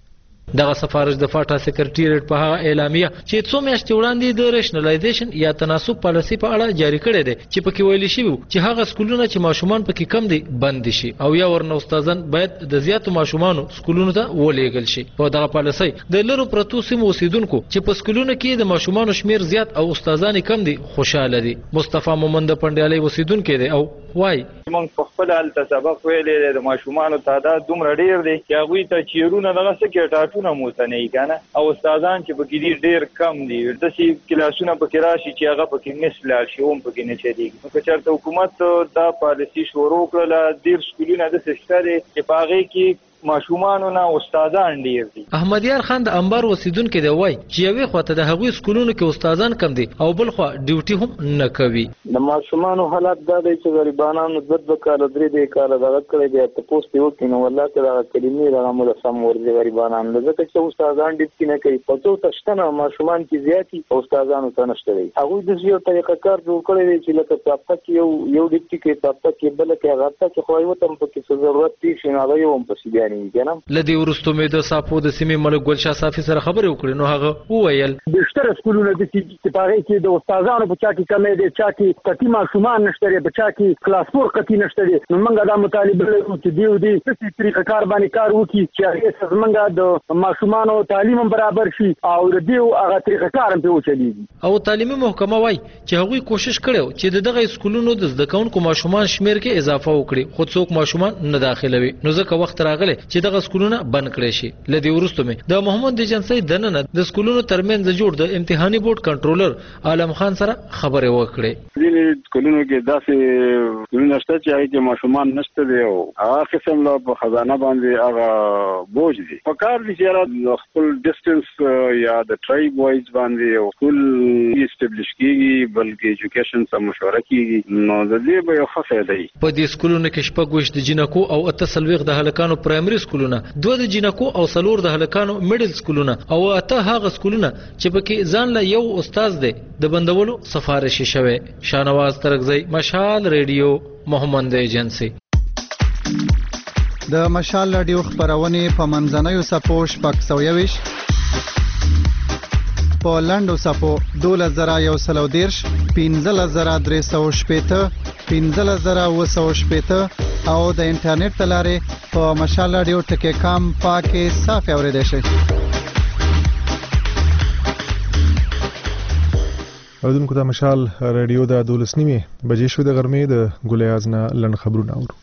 دغه سفارش د فاټا سکرټریټ په هغه اعلامیه چې څو میاشتې وړاندې د ریشنلایزیشن یا تناسب پالیسي په اړه جاری کړې ده چې پکې ویل شوی چې هغه سکولونه چې ماشومان پکې کم دي بند شي او یا ورنه استادان باید د زیاتو ماشومانو سکولونو ته ولېږل شي. په دغه پالیسي د لرو پرتو سیمو اوسیدونکو چې په سکولونو کې د ماشومانو شمیر زیات او استادان کم دي خوشاله دي. مصطفی مومند پندیالي اوسیدونکو دی او وای موږ په خپل حالت سبق ویلې د ماشومانو تعداد دومره ډیر دی چې هغوی ته چیرونه دغه څه ټاټونه موسنه یې کنه او استادان چې پکې دي ډیر کم دي داسې کلاسونه پکې راشي چې هغه پکې نس لاړ شي هم پکې نه چلیږي. نو که چېرته حکومت دا پالیسي شروع کړله ډیر سکولونه داسې شته دی چې په هغې کې ماشومانو نه استادان ډیر دي. احمد یار خان د انبار اوسیدونکو دی وای چې یوې خواته د هغوی سکولونو کې استادان کم دي او بل خوا ډیوټي هم نه کوي. د ماشومانو حالت دا دی چې غریبانو دوه دوه کاله درې درې کاله دغه کړی دی ته پوسټ یې وکړي نو والله که دغه کلمې دغه موږ سم ورځي غریبانو ځکه چې استادان ډیوټي نه کوي په څو ته شته نه ماشومان کې زیات دي او استادانو ته نشته دی. هغوی داسې یو طریقه کار جوړ کړی دی چې لکه پاپته کې یو یو ډیوټي کوي پاپته کې بله کې هغه ته چې خو یې ورته هم پکې څه ضرورت پېښ شي نو هغه یو هم پسې بیانېږي که نه. ورستو مې د ساپو د سیمې ملک ګل شاه صافي سره خبرې وکړې نو هغه وویل بیشتره سکولونه دي چې په هغې کې د استادانو په چا کې کمی دی چا کې قطعي ماشومان نشته دی په چا کې کلاس فور قطعي نشته دی نو موږ دا مطالبه لرو چې دیو دي داسې طریقه کار باندې کار وکړي چې هغې سره زموږ د ماشومانو تعلیم هم برابر شي او د دیو هغه طریقه کار هم پرې وچلېږي. او تعلیمي محکمه وایي چې هغوی کوشش کړی چې د دغه سکولونو د زده کوونکو ماشومان شمېر کې اضافه وکړي خو څوک ماشومان نه داخلوي نو ځکه وخت راغلی چې دغه سکولونه بند کړی شي. لدی ورستو مې د محمد جنسي دننه د سکولونو ترمنځ جوړ د امتحاني بورډ کنټرولر عالم خان سره خبرې وکړې. ځینې سکولونو کې داسې سکولونه شته چې هغې کې ماشومان نشته دی او هغه قسم لا په خزانه باندې هغه بوج دي. په کار دي چې خپل ډسټنس یا د ټرایب وایز باندې او سکول اسټابلیش کیږي بلکې ایجوکیشن سره مشوره کیږي نو د دې به یو ښه فایده وي. په دې سکولونو کې شپږ ویشت د جنکو او اته څلوېښت د هلکانو پرایمري پرایمري سکولونه، دوه د جنکو او څلور د هلکانو میډل سکولونه او اته هغه سکولونه چې پکې ځان له یو استاد دی د بندولو سفارش شوی. شاهنواز ترکزی، مشال ریډیو، محمد ایجنسی. د مشال رادیو خبرونه په منځنوي سپو شپږ سوه یویشت، په لنډو سپو دولس زره یو سل او دېرش، پنځلس زره درې سوه شپېته، پنځلس زره اووه سوه شپېته او د انټرنیټ له لارې په مشال رادیو ټکی کام پاکې صافي اورېدای شئ. اوریدونکو د مشال رادیو د دولس نیمې بجې شو د غرمې د ګلیاز نه لنډ خبرونه اورو.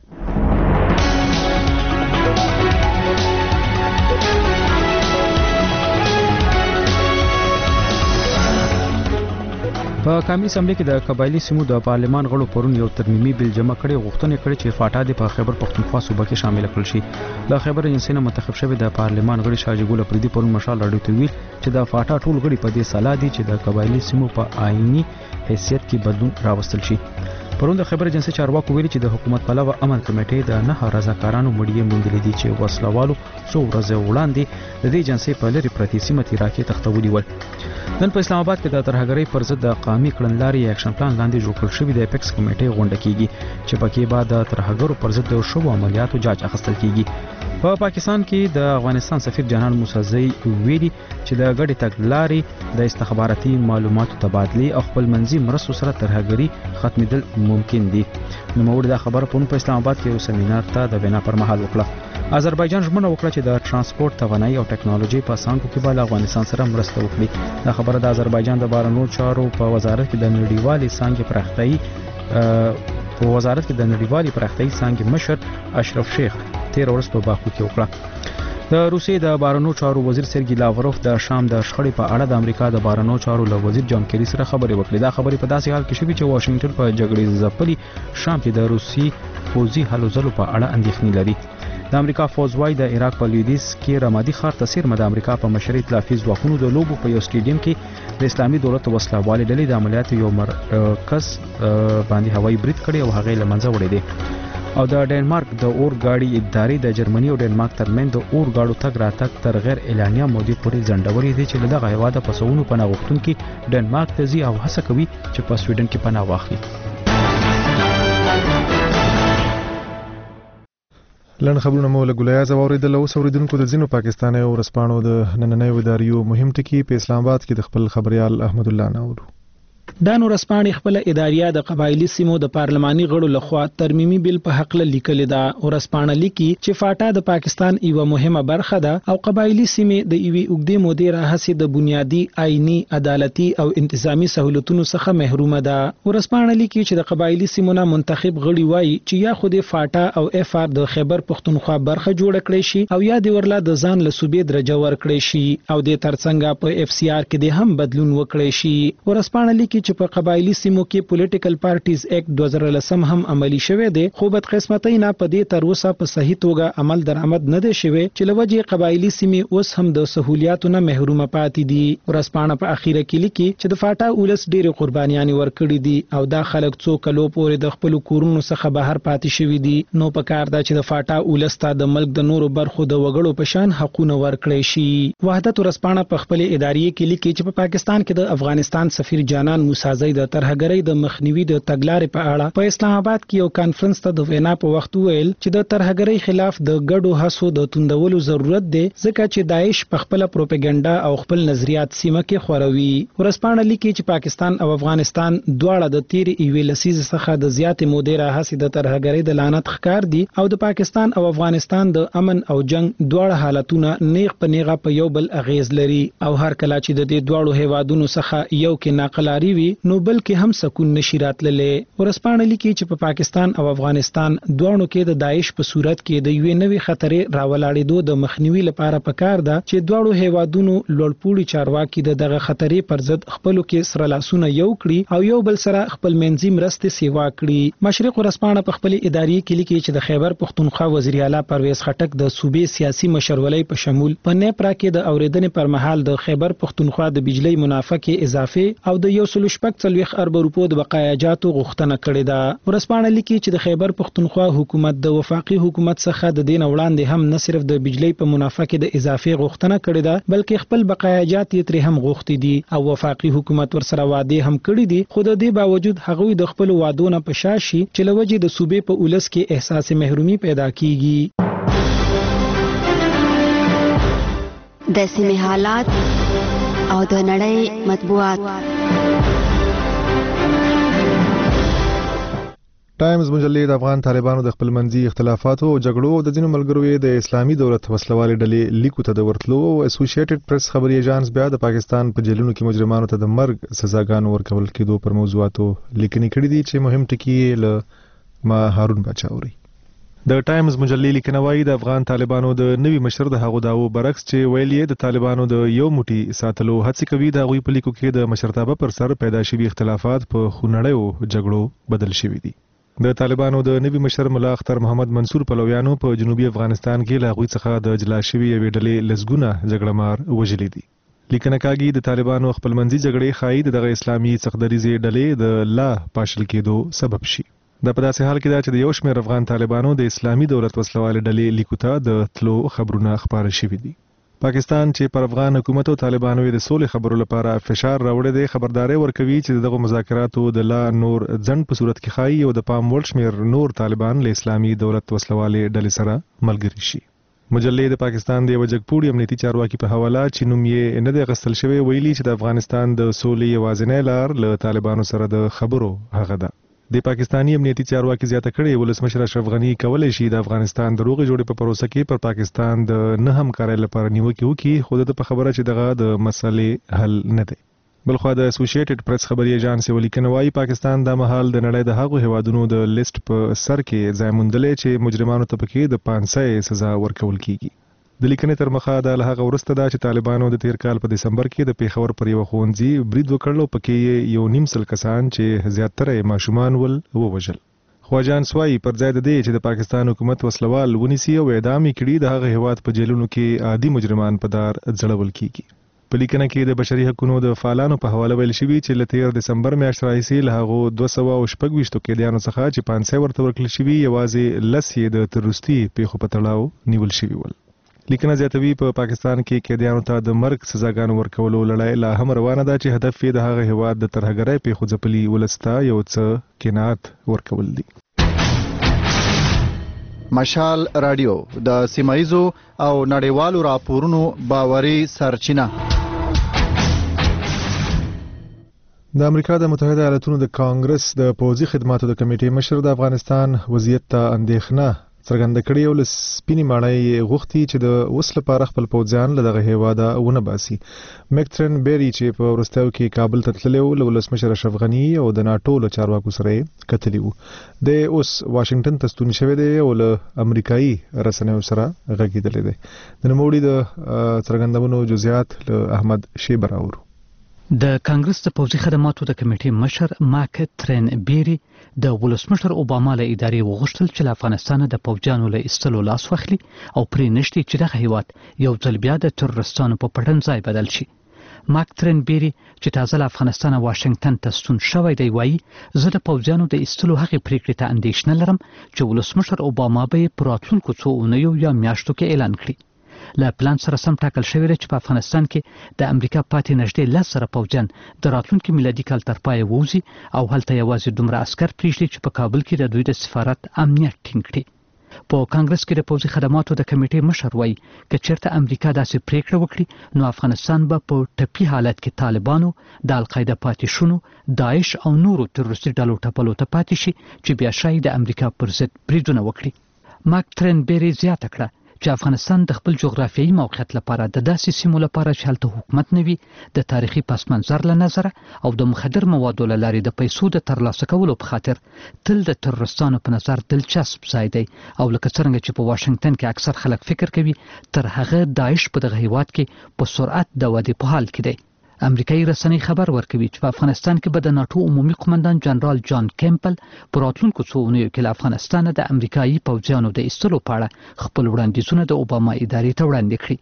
په قومي اسمبلی کې د قبایلی سیمو د پارلمان غړو پرون یو ترمیمي بل جمع کړي غوښتنه کړې چې فاټا د په خیبر پختونخوا صوبه کې شامل کړل شي. د خیبر ایجنسی نه منتخب شوی د پارلمان غړي شاه جګول پردي پرون مشال راډیو ته ویل چې د فاټا ټول غړي په دې سلا دي چې د قبایلی سیمو په آئینی حیثیت کې بدلون راوستل شي. پرون د خیبر ایجنسی چارواکو ویلي چې د حکومت پلوه امن کمیټې د نه رضاکارانو مړی موندلې دي چې وسلوالو څو ورځې وړاندې د دې ایجنسی په لری پرتی سیمه تیراکې تختولي ول. نن په اسلام آباد کې د ترهګرۍ پر ضد د قومي کړنلارې اکشن پلان لاندې جوړ کړل شوی د اپیکس کمیټې غونډه کیږي چې پکې بعد د ترهګرو پر ضد د شوو عملیاتو جاج اخیستل کیږي. په پا پاکستان کې د افغانستان سفیر جانان موسیزی ویلي چې د غړي تګلارې د استخباراتي معلوماتو تبادله او خپل منځي مرستو سره ترهګري ختمېدل ممکن دي. نو موږ دا خبره په اسلام آباد کې یو سیمینار ته د بنا پر مهال وکړه. آذربایجان ژمنه وکړه چې د ترانسپورت توانایي او ټکنالوژي په څانګو کې به افغانستان سره مرسته وکړي. دا خبره د آذربایجان د بهرنیو چارو په وزارت کې د نړیوالې څانګې پراختیايي په وزارت کې د نړیوالې پراختیايي څانګې مشر اشرف شیخ تیر ورځ په باکو کې وکړه. د روسیې د بهرنیو چارو وزیر سرګي لاوروف د شام د شخړې په اړه د امریکا د بهرنیو چارو له وزیر جان کیری سره خبرې وکړې. دا خبرې په داسې حال کې شوې چې واشنگټن په جګړې ځپلي شام کې د روسي پوځي هلو ځلو په اړه اندېښنې لري. د امریکا فوز وايي د عراق په لویدیځ کې رمادي ښار ته څیرمه د امریکا په مشرۍ ائتلافي ځواکونو د لوبو په یو سټیډیم کې د اسلامي دولت وسله والې ډلې د عملیاتو یو مرکز باندې هوایي برید کړی او هغه له منځه وړی دی. او د ډنمارک د اور ګاډي ادارې د جرمني او ډنمارک ترمنځ د اور ګاډو تګ راتګ تر غیر اعلانیه مودې پورې ځنډولې دي چې له دغه هیواده په سوونو پناه غوښتونکي ډنمارک ته ځي او هڅه کوي چې په سویډن کې پناه واخلي. لن خبرونه مو له ګلیاز اوریدل او اوریدونکو د ځینو پاکستاني او رسپانو د نننۍ وداریو مهم ټکی په اسلام آباد کې د خپل خبريال احمد الله ناورو. دا نور اسپانې خپل اداریه د قبایلی سیمو د پارلماني غړو لخوا ترمیمي بل په حق له لیکل دا او اسپانه لیکي چې فاټا د پاکستان یو مهمه برخه ده او قبایلی سیمې د ایوي اوګدې مودې راهسي د بنیادی آئینی عدالتي او انتظامی سہولتونو څخه محرومه ده. او اسپانه لیکي چې د قبایلی سیمو نه منتخب غړي وایي چې یا خو د فاټا او اف ار د خیبر پختونخوا برخه جوړ کړي شي او یا د ورلا د ځان له صوبې درجه ورکړي شي او د ترڅنګ په اف سی آر کې د هم بدلون وکړي شي. او اسپانه لیکي چې په قبایلی سیمو کې پولیټیکل پارټیز اکټ دوه زره لسم هم عملی شوه دی خو بد قسمتۍ نه په دې تر اوسه په صحیح توګه عمل درآمد نه دی شوی چې لوجه قبایلی سیمې اوس هم د سہولیاتو نه محروم پاتې دي. ورسپانه په اخیره کې لیکي چې د فاټا اولس ډېر قربانیان ورکړي دي او دا خلک څو کلو پورې د خپل کورونو څخه بهر پاتې شوی دي. نو په کار دا چې د فاټا اولس ته د ملک د نورو برخو د وګړو په شان حقوقونه ورکړي شي. وحدت ورسپانه په خپل ادارې کې لیکي چې په پاکستان کې د افغانستان سفیر جانان موسیزی د ترهګرۍ د مخنیوي د تګلارې په اړه په اسلام آباد کې یو کانفرنس ته د وینا په وخت ویل چې د ترهګرۍ خلاف د ګډو هڅو د توندولو ضرورت دی ځکه چې داعش په خپل پروپاګاندا او خپل نظریات سیمه کې خوروي. ورسپانه لیکي چې پاکستان او افغانستان دواړه د تیر ایوي لسیز څخه د زیات مودې راهسي د ترهګرۍ د لعنت ښکار دي او د پاکستان او افغانستان د امن او جنگ دواړه حالتونه نیغ په نیغه په یو بل اغیز لري او هر کله چې د دې دواړو هیوادونو څخه یو کې ناقلاری وي نو بلکې هم سکون نشي راتللې. ورسپانه لیکي چې په پا پاکستان او افغانستان دوه کې د داعش په صورت کې د یوې نوې خطرې راولاړېدو د مخنیوي لپاره پکار ده چې دوه هیوادونو لوړپوړي چارواکي د دغه خطرې پر ضد خپلو کې سره لاسونه یو کړي او یو بل سره خپل منځي مرستې سیوا کړي. مشرق ورسپانه په خپل ادارې کې لیکي چې د خیبر پختونخوا وزیر اعلی پرویز خټک د صوبې سیاسي مشرولۍ په شمول په نیپرا کې د اوریدنې پر مهال د خیبر پختونخوا د بجلی منافع کې اضافه او د یو سل شپږ څلوېښت ارب روپو د بقایا جاتو غوښتنه کړې ده. ورسپانه لیکي چې د خیبر پښتونخوا حکومت د وفاقي حکومت څخه د دین وړاندې هم نه صرف د بجلی په منافع کې د اضافي غوښتنه کړې ده بلکې خپل بقایا جات یې ترې هم غوښتي دي او وفاقي حکومت ورسره وعده هم کړې دي. خو د دې باوجود هغوی د خپل وعدو نه په شا شي چې له وجې د صوبې په ولس کې احساس محرومي پیدا کیږي. د سیمې حالات او د نړۍ مطبوعات. ټایمز مجلې د افغان طالبانو د خپل منځي اختلافاتو او جګړو د ځینو ملګرو د اسلامي دولت وسلوالې ډلې لیکو ته د ورتلو او اسوسییټډ پریس خبري ایجانس بیا د پاکستان په جیلونو کې مجرمانو ته د مرګ سزاګانو ورکول کېدو پر موضوعاتو لیکنې کړې دي چې مهم ټکي له ما هارون بچاوري. د ټایمز مجلې لیکنه وايي د افغان طالبانو د نوي مشر د هغو داو برعکس چې ویل یې د طالبانو د یو موټي ساتلو هڅه کوي د غوي په لیکو کې د مشرتابه پر سر پیدا شوي اختلافات په خونړیو جګړو بدل شوي دي. د طالبانو د نوي مشر ملا اختر محمد منصور پلویانو په جنوبي افغانستان کې له غوي څخه د جلا شوي یوې ډلې لسګونه جګړه مار وژلي دي. لیکنه کاږي د طالبانو خپل منځي جګړې خای دغه اسلامي څخدريزي ډلې د لا پاشل کېدو سبب شي. د په داسې حال کې دا چې د یو شمېر افغان طالبانو د اسلامي دولت وسلوالې ډلې لیکو ته د تلو خبرونه خپاره شوي دي. پاکستان چې پر افغان حکومت او طالبانو د سولې خبرو لپاره فشار راوړی دی خبرداري ورکوي چې دغه مذاکراتو د لا نور ځند په صورت کې خایي او د پام وړ شمېر نور طالبان له اسلامي دولت وسلوالې ډلې سره ملګري شي. مجلې د پاکستان د وجګپوړي امنیتي چارواکي په حواله چې نوم یې نه دی غستل شوی ویلي چې د افغانستان د سولې یوازینی لار له طالبانو سره د خبرو هغه ده. د پاکستانی امنیتي چارواکي زیاته کړې ولسمشر اشرف غنی کولای شي د افغانستان د روغې جوړې په پروسه کې پر پاکستان د نه همکارۍ لپاره نیوکه وکړي خو د په خبره چې دغه د مسلې حل نه دی. بلخو د اسوسییټډ پریس خبري ایجانس ولیکنه وايي پاکستان د مهال د نړۍ د هغو هوادونو د لیست په سر کې ځای موندلې چې مجرمانو ته پکې د پانزده سوه سزا ورکول کیږي. د لیکنې تر مخه د لهغه ورسته دا چې طالبانو د تیر کال په دسمبر کې د پیښور پر یو ښوونځي برید وکړلو پکې یو نیم سل کسان چې زیاتره ماشومان ول ووژل. خواجان سوای پر ځای د دې چې د پاکستان حکومت وسلوال ونیسي او اعدام کړي د هغه هواد په جیلونو کې عادي مجرمان په دار ځړول کیږي. په لیکنه کې د بشري حقوقو د فعالانو په حواله ویل شوی چې له تیر دسمبر میاشتې راهیسې له هغو دوه سوه شپږ ویشت قیدیانو څخه چې پانزده سوه ورته ورکړل شوي یوازې لس یې د تروریستي پیښو په تړاو نیول شوي ول. لیکنه زیاتوي په پاکستان کې قیدیانو ته د مرګ سزاګانو ورکولو لړۍ لا هم روانه ده چې هدف یې د هغه هیواد د ترهګرۍ پیښو ځپلي ولسته یو څه قناعت ورکول دي. مشال رادیو د سیمایزو او نړیوالو راپورونو باوري سرچینه. د امریکا د متحده ایالاتونو د کانګرس د پوځي خدماتو د کمیټې مشر د افغانستان وضعیت ته اندېښنه څرګنده کړې او سپینې ماڼۍ غوښتي چې د اوس لپاره خپل پوځیان له دغه هیواده ونه باسي. میکترن بیری چې په وروستیو کې کابل ته تللی و له ولسمشر اشرف غني او د ناټو له چارواکو سره یې کتلي وو. د اوس واشنگټن ته ستون شوی دی او له امریکایي رسنیو سره غږېدلی دی. د نوموړي د څرګندونو جزئیات له احمد شیبر اورو. د کانګرس د پوځي خدماتو د کمیټې مشر ماک ترن بیری د ولسمشر اوباما له ادارې وغوښتل چې له افغانستان د پوځیانو له ایستلو لاس واخلي او پرې نشتی چې دغه هیواد یو ځل بیا د ترورستانو په پټن ځای بدل شي. ماک ترن بیری چې تازه له افغانستان واشنگټن ته ستون شوی دی وایي زه د پوځیانو د ایستلو هغې پریکړې ته اندېښنه لرم چې ولسمشر اوباما به یې په راتلونکو څو اونیو یا میاشتو کې اعلان کړي. له پلان سره سم ټاکل شوی دی چې په افغانستان کې د امریکا پاتې نږدې لس زره پوځیان د راتلونکي میلادي کال تر پایه ووځي او هلته یوازې دومره عسکر پرېږدي چې په کابل کې د دوی د سفارت امنیت ټینګ کړي. په کانګرس کې د پوځي خدماتو د کمیټې مشر وایي که چېرته امریکا داسې پریکړه وکړي نو افغانستان به په ټپي حالت کې طالبانو د القاعده پاتې شونو داعش او نورو تروریستي ډلو ټپلو ته پاتې شي چې بیا شاید د امریکا پر ضد بریدونه وکړي. ماک ترن بیری زیاته کړه چې افغانستان د خپل جغرافیایي موقعیت لپاره د داسې سیمو لپاره چې هلته حکومت نه وي د تاریخي پس منظر له نظره او د مخدر موادو له لارې د پیسو د ترلاسه کولو په خاطر تل د ترورستانو په نظر دلچسپ ځای دی او لکه څرنګه چې په واشنگټن کې اکثر خلک فکر کوي تر هغه داعش په دغه هیواد کې په سرعت د ودې په حال کې دی. امریکایي رسنۍ خبر ورکوي چې په افغانستان کې به د ناټو عمومي قومندان جنرال جان کیمپل په راتلونکو څو اونیو کې له افغانستان د امریکایي پوځیانو د ایستلو په اړه خپل وړاندیزونه د اوباما ادارې ته وړاندې کړي.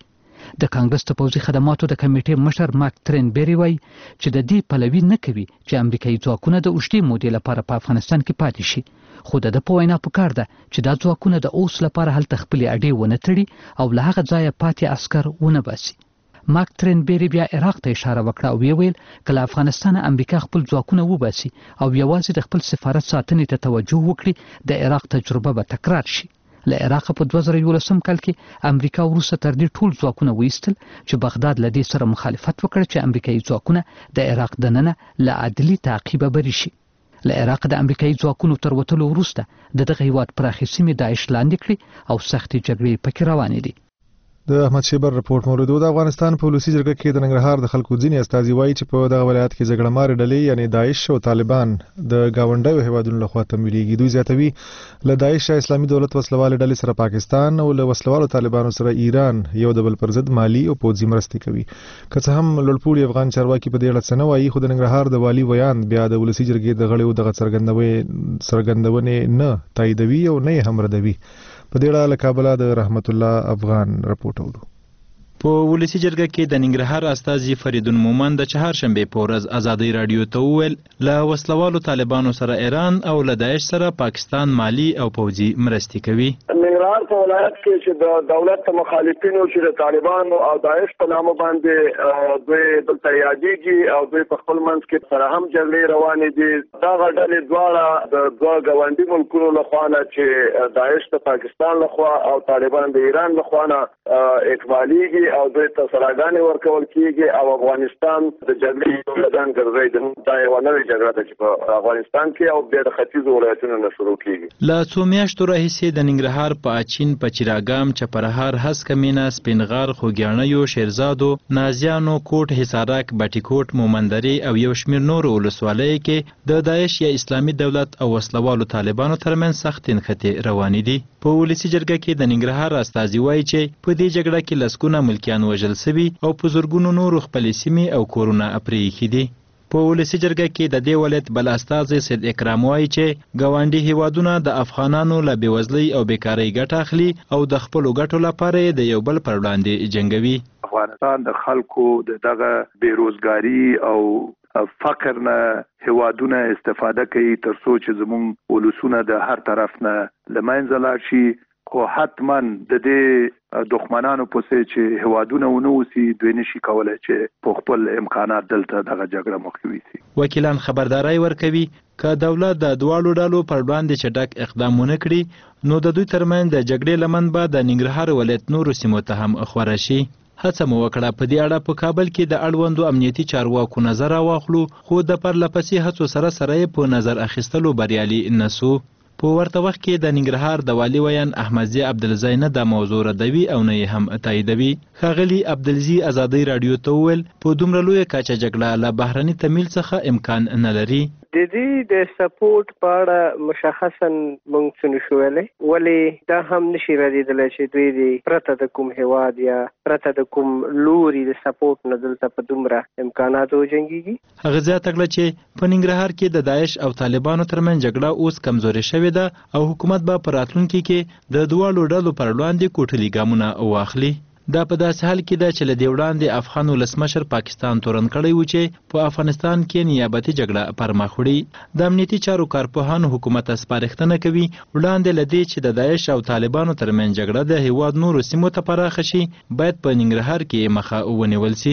د کانګرس د پوځي خدماتو د کمیټې مشر مارک ترین بیری وایي چې د دې پلوي نه کوي چې امریکایي ځواکونه د اوږدې مودې لپاره په افغانستان کې پاتې شي، خو د ده په وینا پکار ده چې دا ځواکونه د اوس لپاره هلته خپلې اډې ونه تړي او له هغه ځایه پاتې عسکر ونه باسي. مارک ترین بیری بیا عراق ته اشاره وکړه او ویل که له افغانستانه امریکا خپل ځواکونه وباسي او یوازې د خپل سفارت ساتنې ته توجه وکړي د عراق تجربه به تکرار شي. له عراق په دوه زره یولسم کال کې امریکا وروسته تر دې ټول ځواکونه وایستل چې بغداد له دې سره مخالفت وکړ چې امریکایي ځواکونه د عراق دننه له عدلي تعقیبه بری شي. له عراق د امریکایي ځواکونو تر وتلو وروسته د دغه هیواد پراخې سیمې داعش لاندې کړي او سختې جګړې پکې روانې دي. د احمد شیبر رپورت مورد د افغانستان په ولسی جرګه کې د ننګرهار د خلکو ځینې استازي وایي چې په دغه ولایت کې جګړهمارې ډلې یعنی داعش او طالبان د گاونډیو هیوادونو لخوا تمویلېږي. دوی زیاتوي له داعش اسلامي دولت وسلوال ډلې سره پاکستان او له وسلوالو طالبانو سره ایران یو د بل پر ضد مالی او پوځي مرستې کوي. که څه هم لوړپوړي افغان چارواکي په دې اړه څه نه وایي، خو د ننګرهار د والي بیان بیا د ولسی جرګې د غړیو دغه څرګندوي څرګندونې نه تاییدوي او نه هم ردوي. په دې اړه له کابل د رحمت الله افغان رپورټ اورو. په ولسی جرګه کې د ننګرهار استازي فریدون مومن د چهارشنبه په ورځ ازادي رادیو ته وویل له وسلوالو طالبانو سره ایران او له داعش سره پاکستان مالی او پوځي مرستې کوي. ننګرهار په ولایت کې چې د دولت مخالفینو چې د طالبانو او داعش په نامه باندې دوی دلته یادېږي او دوی په خپل منځ کې سره هم جګړې روانې دي. دا ډلې دواړه د دوه ګاونډي ملکونو لخوا نه چې داعش د پاکستان لخوا او طالبان د ایران لخوا نه اکمالېږي او دوی ته سلاګانې ورکول کیږي او افغانستان د جګړې میدان ګرځي. دا یو نوې جګړه ده چې په افغانستان کې او د ختیځو ولایتونو نه شروع کیږي. له څو میاشتو راهیسې د ننګرهار په اچین، پچیراګام، چپرهار، هسکمینه، سپینغار، خوږیاڼیو، شیرزادو، نازیانو، کوټ، حصارک، بټیکوټ، مومندري او یو شمېر نورو ولسوالیو کې د داعش یا اسلامي دولت او وسلوالو طالبانو ترمنځ سخت نښتې روانې دي. په ولسی جرګه کې د ننګرهار استازي وایي چې په دې جګړه کې لسګونه ملکیان وژل شوي او په زرګونو نورو خپلې سیمې او کورونه پرې ایښي دي. په ولسی جرګه کې د دې ولایت بل استازی سید اکرام وایي چې ګاونډي هیوادونه د افغانانو له بېوزلۍ او بیکارۍ ګټه اخلي او د خپلو ګټو لپاره د یو بل پر وړاندې جنګوي. افغانستان د خلکو د دغه بیروزګاری او فقر نه هیوادونه استفاده کوي ترڅو چې زموږ ولسونه د هر طرف نه له منځه لاړ شي، خو حتما د دې دښمنانو په څیر چې هیوادونه ونه اوسي دوی نشي کولی چې په خپل امکانات دلته دغه جګړه مخنیوي شي. وکیلان خبرداری ورکوي که دولت د دواړو ډلو پر وړاندې چټک اقدام ونه کړي نو د دوی ترمنځ د جګړې لمن به د ننګرهار ولایت نورو سیمو ته هم خوره شي. هڅه مو وکړه په دې اړه په کابل کې د اړوندو امنیتي چارواکو نظر واخلو، خو د پرلپسې هڅو سره سره په نظر اخیستلو بریالي نسو. په ورته وخت کې د ننګرهار د والي ویان احمدزي عبدالزی نه د موضوع ردوي او نه یې هم تاییدوي. ښاغلي عبدالزي ازادي راډیو ته وویل په دومره لویه کچه جګړه له بهرني تمویل څخه امکان نه لري. د دې د سپورټ په اړه مشخصا موږ څه نشو ویلی، ولې دا هم نشي ردېدلی چې دوی د پرته د کوم هیواد یا پرته د کوم لوري د سپورټ نه دلته په دومره امکاناتو وجنګېږي. هغه زیاته کړه چې په ننګرهار کې د داعش او طالبانو ترمنځ جګړه اوس کمزورې شوې ده او حکومت به په راتلونکي کې د دواړو ډلو پر وړاندې کوټلي ګامونه واخلي. دا په داسې حال کې ده چې له دې وړاندې افغان ولسمشر پاکستان تورن کړی و چې په افغانستان کې نیابتي جګړه پر مخ وړي. د امنیتي چارو کارپوهانو حکومت سپارښتنه کوي وړاندې له دې چې د داعش او طالبانو ترمنځ جګړه د هیواد نورو سیمو ته پراخه شي باید په ننګرهار کې مخه ونیول شي.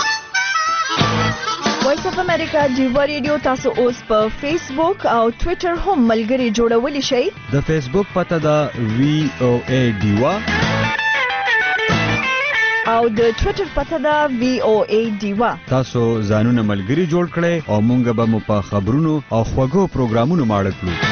وایس اف امریکا ډیوا ریډیو تاسو اوس په فیسبوک او ټوئیټر هم ملګري جوړولی شئ. د فیسبوک پته ده وی او ای ډیوا او د ټوئیټر پته ده وی او ای ډیوا. تاسو ځانونه ملګري جوړ کړئ او مونږ به مو په خبرونو او خوږو پروګرامونو ماړه کړو.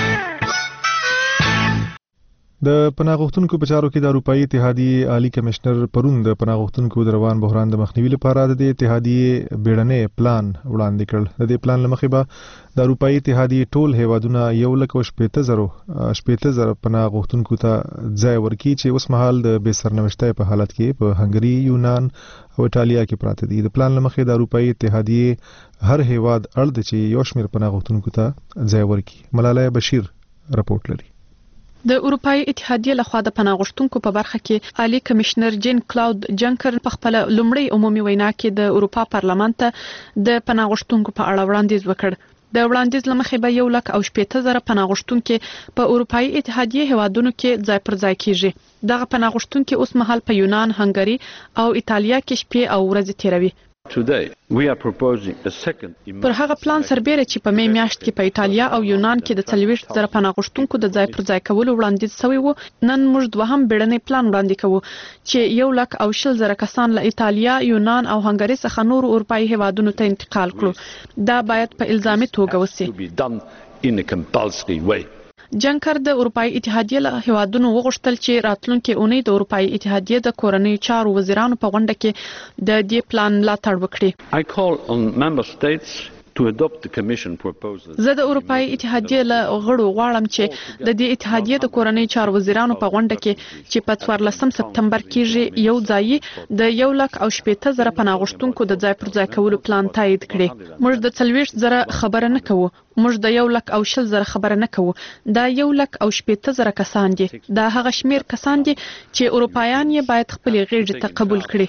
د پناه غوښتونکو په چارو کې د اروپایي اتحادیې عالی کمشنر پرون د پناه غوښتونکو د روان بحران د مخنیوي لپاره د اتحادیې بیړنی پلان وړاندې کړ. د دې پلان له مخې به د اروپایي اتحادیې ټول هیوادونه یو لک او شپېته زرو شپېته زره پناه غوښتونکو ته ځای ورکړي چې اوس مهال د بې سرنوشتۍ په حالت کې په هنګري، یونان او ایټالیا کې پراته دي. د پلان له مخې د اروپایي اتحادیې هر هیواد اړ دی چې یو شمېر پناه غوښتونکو ته ځای ورکړي. ملاله بشیر رپورټ لري. د اروپאי اتحادیه لخوا د پناه غوښتونکو په برخه کې عالی کمشنر جین کلاود جنکر په خپل لومړی عمومي وینا کې د اروپا پارلمان ته د پناه غوښتونکو په اړه وړاندیز وکړ. د وړاندیز لمخې به یو لک او شپږ زره پناه غوښتونکو په اروپאי اتحادیه هوادونو کې ځای پر ځای کیږي. دغه پناه غوښتونکو اوس مهال په یونان، هنګری او ایتالیا کې شپې او ورځې تیروي. پر هغه پلان سربېره چې په می میاشت کې په ایتالیا او یونان کې د څلوېښت زره پناه غوښتونکو د ځای پر ځای کولو وړاندیز شوی و، نن موږ دوهم بیړنی پلان وړاندې کوو چې یو لک او شل زره کسان له ایتالیا، یونان او هنګری څخه نور اروپאי هیوادونو ته انتقال کړو. دا باید په الزامي توګه وشي. جنکر د اروپאי اتحادیه له هیوادونو وغوښتل چې راتلونکي اونۍ د اروپאי اتحادیه د کورنۍ چارو وزیرانو په غونډه کې د دې پلان ملاتړ وکړي. زه د اروپאי اتحادیه له غړو غواړم چې د دې اتحادیه د کورنۍ چارو وزیرانو په غونډه کې چې په څوارلسم سپتمبر کې یو ځای د یو لک او شپږ زره پناه غوښتونکو د ځای پر ځای کولو پلان تایید کړي. موږ د څلوېښت زره خبره نه کوو، موږ د یو لک او شل زره خبره نه کوو. دا یو لک او شپږ زره کسان دي. دا هغه شمیر کسان دي چې اروپایان یې باید خپل غېږ ته قبول کړي.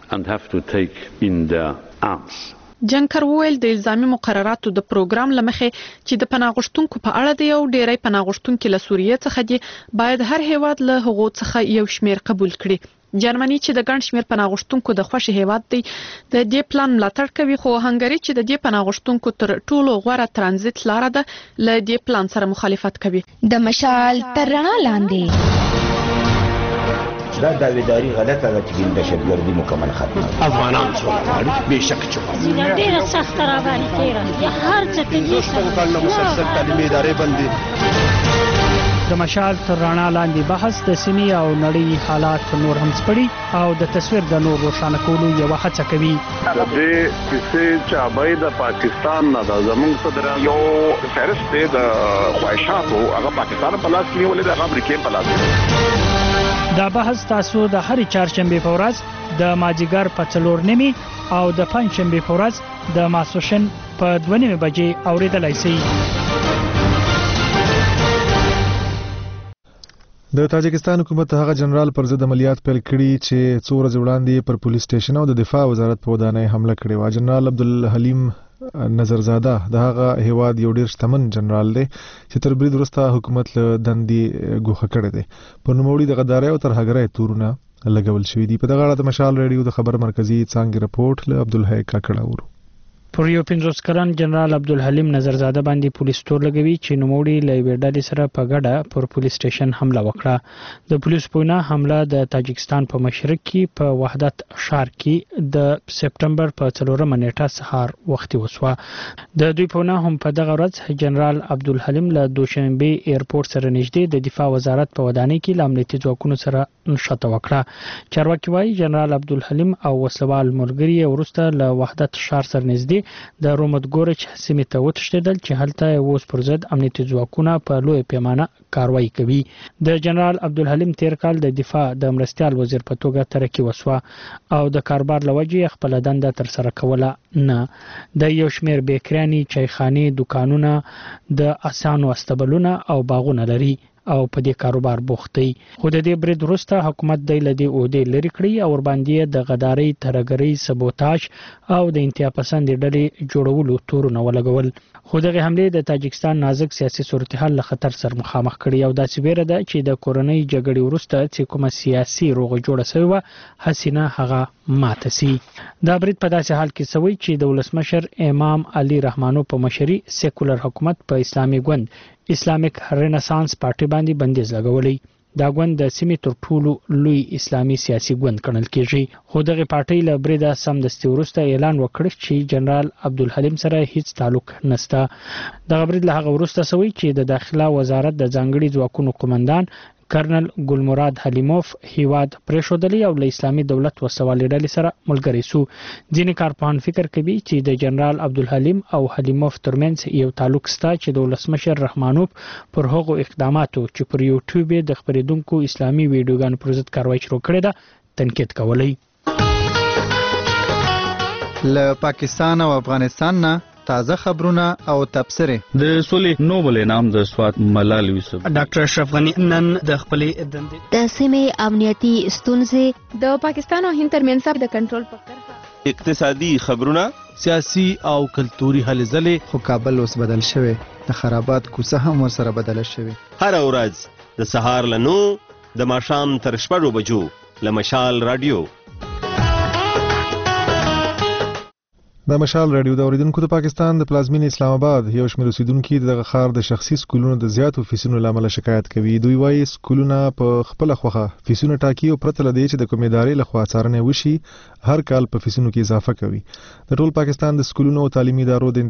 جنکر وویل د الزامي مقرراتو د پروګرام لمخې چې د پناه غوښتونکو په اړه د یو ډیری پناه غوښتونکو له سوریې څخه دي، باید هر هیواد له هغو څخه یو شمیر قبول کړي. جرمني چې د ګڼ شمیر پناه غوښتونکو د خوښ هیواد دی د دې پلان ملاتړ کوي، خو هنګری چې د دې پناه غوښتونکو تر ټولو غوره ترانزیت لار ده له دې پلان سره مخالفت کوي. د مشال تر رڼا لاندې دا داویداری غلطه ده چې د دهشتګردي مکمل ختمه افغانان څو غواړي بهشکه چې ډېره سخته راغلې تیره هر څه کې کله مسلسل تعلیمي ادارې بندي. د مشال تر رڼا لاندې بحث د سیمې او نړۍ حالات نور هم سپړي او د تصویر د نور روښانه کولو یو هڅه کوي. د دې کیسې چې د پاکستان نه د زمونږ صدر یو فهرست دی د خواهشاتو هغه پاکستان په لاس کې ولې د امریکا په لاس. دا بحث تاسو د هرې چهارشنبې په ورځ د مازیګر په څلور نیمې او د پنجشنبې په ورځ د ماسپښین په دوه نیمې بجې اورېدلی شئ. د تاجکستان حکومت هغه جنرال پر ضد عملیات پیل کړي چې څو ورځې وړاندې پر پولیس سټیشن او د دفاع وزارت په ودانۍ حمله کړې و. جنرال عبدالحلیم نظرزاده د هغه هیواد یو ډیر شتمن جنرال دی چې تر برید وروسته حکومت له دندې ګوښه کړی دی. په نوموړي د غدارۍ او ترهګرۍ تورونه لګول شوي دي. په دغه اړه د مشال ریډیو د خبر مرکزي څانګې رپورټ له عبدالحی کاکړ اورو. پر یو پنځوس کلن جنرال عبدالحلیم نظرزاده باندې پولیس تور لګوي چې نوموړي له یوې ډلې سره په ګډه پر پولیس سټیشن حمله وکړه. د پولیس په وینا حمله د تاجکستان په مشرق کې په وحدت ښار کې د سپټمبر په څلورمه نیټه سهار وختي وسوه. د دوی په وینا هم په دغه ورځ جنرال عبدالحلیم له دوشنبه ایرپورټ سره نږدې د دفاع وزارت په ودانۍ کې له امنیتي ځواکونو سره نښته وکړه. چارواکي وایي جنرال عبدالحلیم او وسلوال ملګري وروسته له وحدت ښار سره نږدې د رومت ګورچ سیمې ته وتښتېدل چې هلته اوس پر ضد امنیتي ځواکونه په لوی پیمانه کاروایی کوي. د جنرال عبدالحلیم تیر کال د دفاع د مرستیال وزیر په توګه ترقي وسوه او د کاروبار له وجې خپله دنده ترسره کوله نه. د یو شمېر بیکریانې، چایخانې، دوکانونه، د اسانو استبلونه او باغونه لري او په دې کاروبار بوخت دی. خو د دې برید وروسته حکومت دی له دې عهدې لرې کړي او ورباندې د غدارۍ، ترهګرۍ، سبوتاژ او د انتها پسندې ډلې جوړولو تورونه ولګول. خو دغه حملې د تاجکستان نازک سیاسي صورتحال له خطر سره مخامخ کړي او داسې ویره ده چې د کورنۍ جګړې وروسته چې کومه سیاسي روغه جوړه شوې وه هسې نه هغه ماته سي. دا برید په داسې حال کې شوی چې د ولسمشر امام علي رحمانو په مشري سیکولر حکومت په اسلامي ګوند اسلامیک رینسانس پارټي باندې بندیز لګولی. دا ګوند د سیمې تر ټولو لوی اسلامي سیاسي ګوند ګڼل کېږي. خو دغه پارټۍ له بریده سمدستي وروسته اعلان وکړ چې جنرال عبدالحلیم سره هیڅ تعلق نشته. دغه برید له هغه وروسته شوی چې د داخله وزارت د ځانګړي ځواکونو قومندان کرنل ګلمراد حلیموف هیواد پرېښودلی او له اسلامي دولت وسوالې ډلې سره ملګری سو. ځینې کارپوهان فکر کوي چې د جنرال عبدالحلیم او حلیموف ترمنځ یو تعلق شته چې د ولسمشر رحمانوف پر هغو اقداماتو چې پر یوټیوب د خپرېدونکو اسلامي ویډیوګانو پر ضد کاروایی شروع کړې ده تنقید کولی. له پاکستان او افغانستان نه تازه خبرونه او تبصرې. د سولې نوبل انعام د سوات ملال یوسف. ډاکټر اشرف غنی نن د خپلې دندې د سیمې امنیتي ستونزې، د پاکستان او هند ترمنځ د کنټرول په کرښه، اقتصادي خبرونه، سیاسي او کلتوري هلې ځلې. خو کابل اوس بدل شوی، د خرابات کوڅه هم ورسره بدله شوې. هر ورځ د سهار له نو د ماښام تر شپږو بجو له مشال رادیو. د مشال رادیو د اوریدونکو د پاکستان د پلازمین اسلام آباد یو شمېر اوسیدونکو د غخار د شخصي سکولونو د زیاتو فیسونو لامل شکایت کوي. دوی وایي سکولونه په خپل خوخه فیسونه ټاکي او پرته لدی چې د کومې ادارې لخوا څارنه وشي هر کال په فیسونو کې اضافه کوي. د ټول پاکستان د سکولونو او تعلیمي ادارو د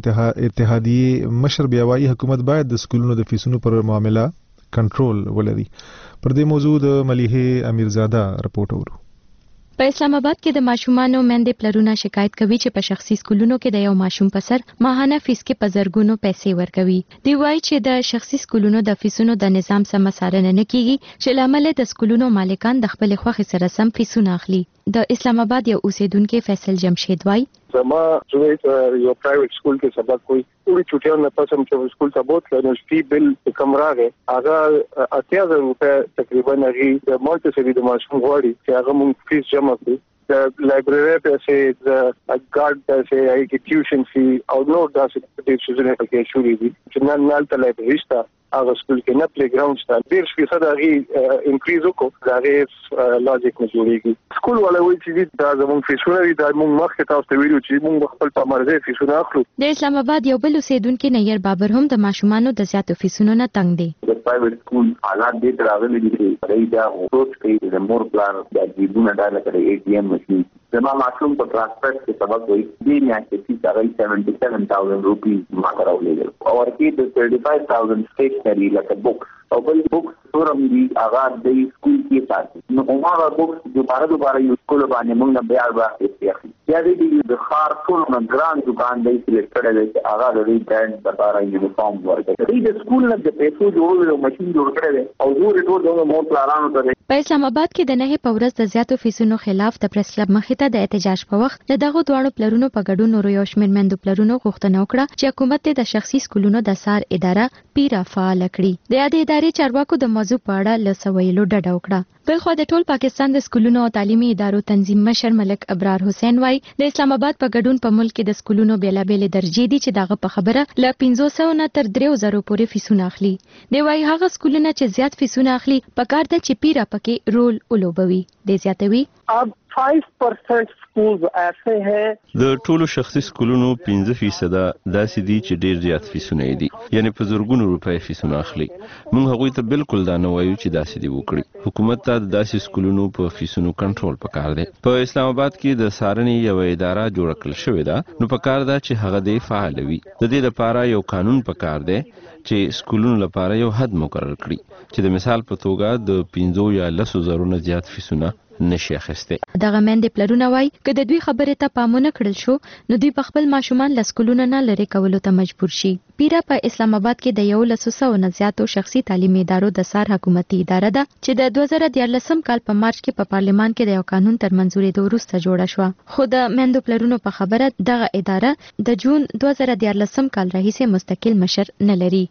اتحادیې مشر بیا وایي حکومت باید د سکولونو د فیسونو پر معامله کنټرول ولري. پر دې موضوع د ملیحه امیرزاده رپورټ اورو. په اسلام آباد کې د ماشومانو مندې پلرونه شکایت کوي چې په شخصي سکولونو کې د یو ماشوم په سر ماهانه فیس کې په زرګونو پیسې ورکوي. دی وایي چې د شخصي سکولونو د فیسونو د نظام سم څارنه نه کیږي چې لامل د سکولونو مالکان د خپل خوښې سره سم فیسونه اخلي. د اسلام آباد یو اوسیدونکو فیصل جمشید وایي زما زوی یو پرایویټ سکول کې سبق کوي، ټول چټیان نه پسم چې سکول ته بوت کړي، فی بل کم راغی هغه اتیا زره روپے تقریبا هغه د مالټي د ماشوم غواړي چې هغه مونږ فیس جمع کړي. د لایبرری پیسې، د ګارد پیسې، هغه کې ټیوشن فی او نو داسې ډېر څه نه پکې شوې دي چې نن نال ته لایبرری شته هغه سکول کې نه پلی ګراوند شته. ډېر فیصد هغه انکریز وکړو، هغه لاجیک نه جوړیږي. سکول ولا وایي چې دا زموږ فیسونه دي، دا موږ مخکې تاسو ته ویلو چې موږ خپل په مرزه فیسونه اخلو. د اسلام آباد یو بل اوسیدونکو نیر بابر هم د ماشومانو د زیاتو فیسونو نه تنګ دي. د پرایویټ سکول حالات دې راغلي دي چې دوی دا سوچ کوي د مور پلان د جیبونه ډاله کړي اے ټي ایم ماشين. زما ماشوم په ترانسپورت کې سبق وایي دې میاشتې چې هغه سیونټي سیون تھاؤزنڈ روپیز ما راولېږل او ورته د تھرٹی فائیو تھاؤزنڈ سټیشنري لکه بوکس او بل بوکس تورم دي هغه د سکول کې ساتي. نو هغه بوکس دوباره دوباره یو سکول باندې موږ نه بیا ورته بیا دې د خار ټول نه ګران دکان دی چې کړه دې هغه د برانډ لپاره یونیفارم ورکړي. دې د سکول نه د پیسو جوړولو ماشين جوړ کړی او زه ټول د مور پلانونو ته. په اسلام آباد کې د نه په ورځ د زیاتو فیسونو خلاف د پریس کلب مخې ته د احتجاج په وخت د دغه دواړو پلرونو په ګډون نور یو شمېر مندو پلرونو غوښتنه وکړه چې حکومت د شخصي سکولونو د سار اداره پیرا فعال کړي. د یادې ادارې چارواکو د موضوع په اړه له سویلو ډډه وکړه. بلخو د ټول پاکستان د سکولونو او تعلیمي ادارو تنظیم مشر ملک ابرار حسین وای د اسلام آباد په ګډون په ملک کې د سکولونو بیلابېل درجې دي چې دغه په خبره ل پنځه سوه نه تر درې زره پورې فیسونه اخلي. دی وای هغه سکولونه چې زیات فیسونه اخلي په کار ده چې پیرا پکې رول ولوبوي. دی زیاتوي اب five percent schools ایسے ہیں د ټولو شخصي سکولونو پنځه فیصد داسې دي چې ډیر زیات فیسونه دي، یعنی په زرګونو روپۍ فیسونه اخلي. موږ هغوی ته بالکل دا نه وایو چې داسې دی وکړي. حکومت ته د داسې سکولونو په فیسونو کنټرول پکار دی. په اسلام آباد کې د څارنې یو اداره جوړه کړل شوې ده، نو پکار ده چې هغه دې فعال وي. د دې لپاره یو قانون پکار دی چې سکولونو لپاره یو حد مقرر کړي چې د مثال په توګه د پنځو یا لسو زرو نه زیات فیسونه نشي اخیسته. دغه مندې پلرونه وای که د دوی خبره ته پامونه کړل شو نو دوی په خپل ماشومان لسکولونه نه لری کولو ته مجبور شي. پیرا په اسلام آباد کې د یو لسو سو نه زیاتو شخصي تعلیمي ادارو د سار حکومتي اداره ده چې د دوه زره دیارلسم کال په مارچ کې په پارلمان کې د یو قانون تر منځوري وروسته جوړه شو. خو د مندو پلرونو په خبره دغه اداره د جون دوه زره دیارلسم کال راهیسې مستقل مشر نه لري.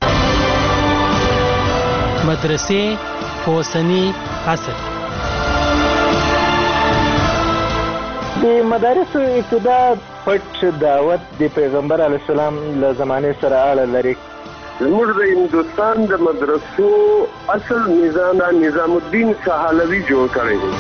مدرسې اوسنی عصر د مدارس ابتدا پټ دعوت د پیغمبر علی السلام له زمانه سره اړه لري. زموږ د هندوستان د مدرسو اصل نظام نظام الدین سهالوی جوړ کړی دی.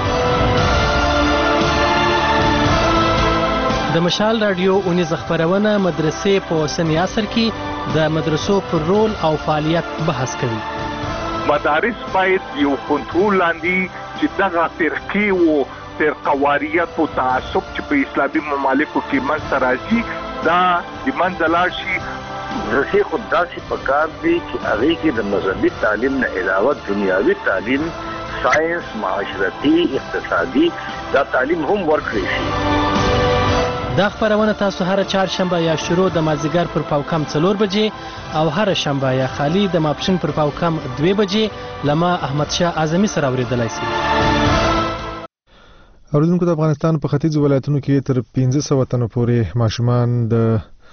د مشال رادیو اونیز خبرونه مدرسې په اوسنی عصر کې د مدرسو پر رول او فعالیت بحث کوي. مدارس باید یو کنټرول لاندې چې دغه فرقې وو فرقواریت او تعصب چې په اسلامي ممالکو کې منځته راځي دا د منځه لاړ شي. مدرسې خو داسې پکار دي چې هغې کې د مذهبي تعلیم نه علاوه دنیاوي تعلیم، ساینس، معاشرتي، اقتصادي دا تعلیم هم ورکړی شي. دا خبرونه تاسو هر چهارشنبه یا شروع د مازدیګر پر پاوکم څلور بجې او هر شنبه یا خالی د ماپښین پر پاوکم دوه بجې لما احمد شاه اعظمي سره اوریدلای شي. اوریدونکو د افغانستان په ختیځو ولایتونو کې تر پنځه سوه تنو پورې ماشومان د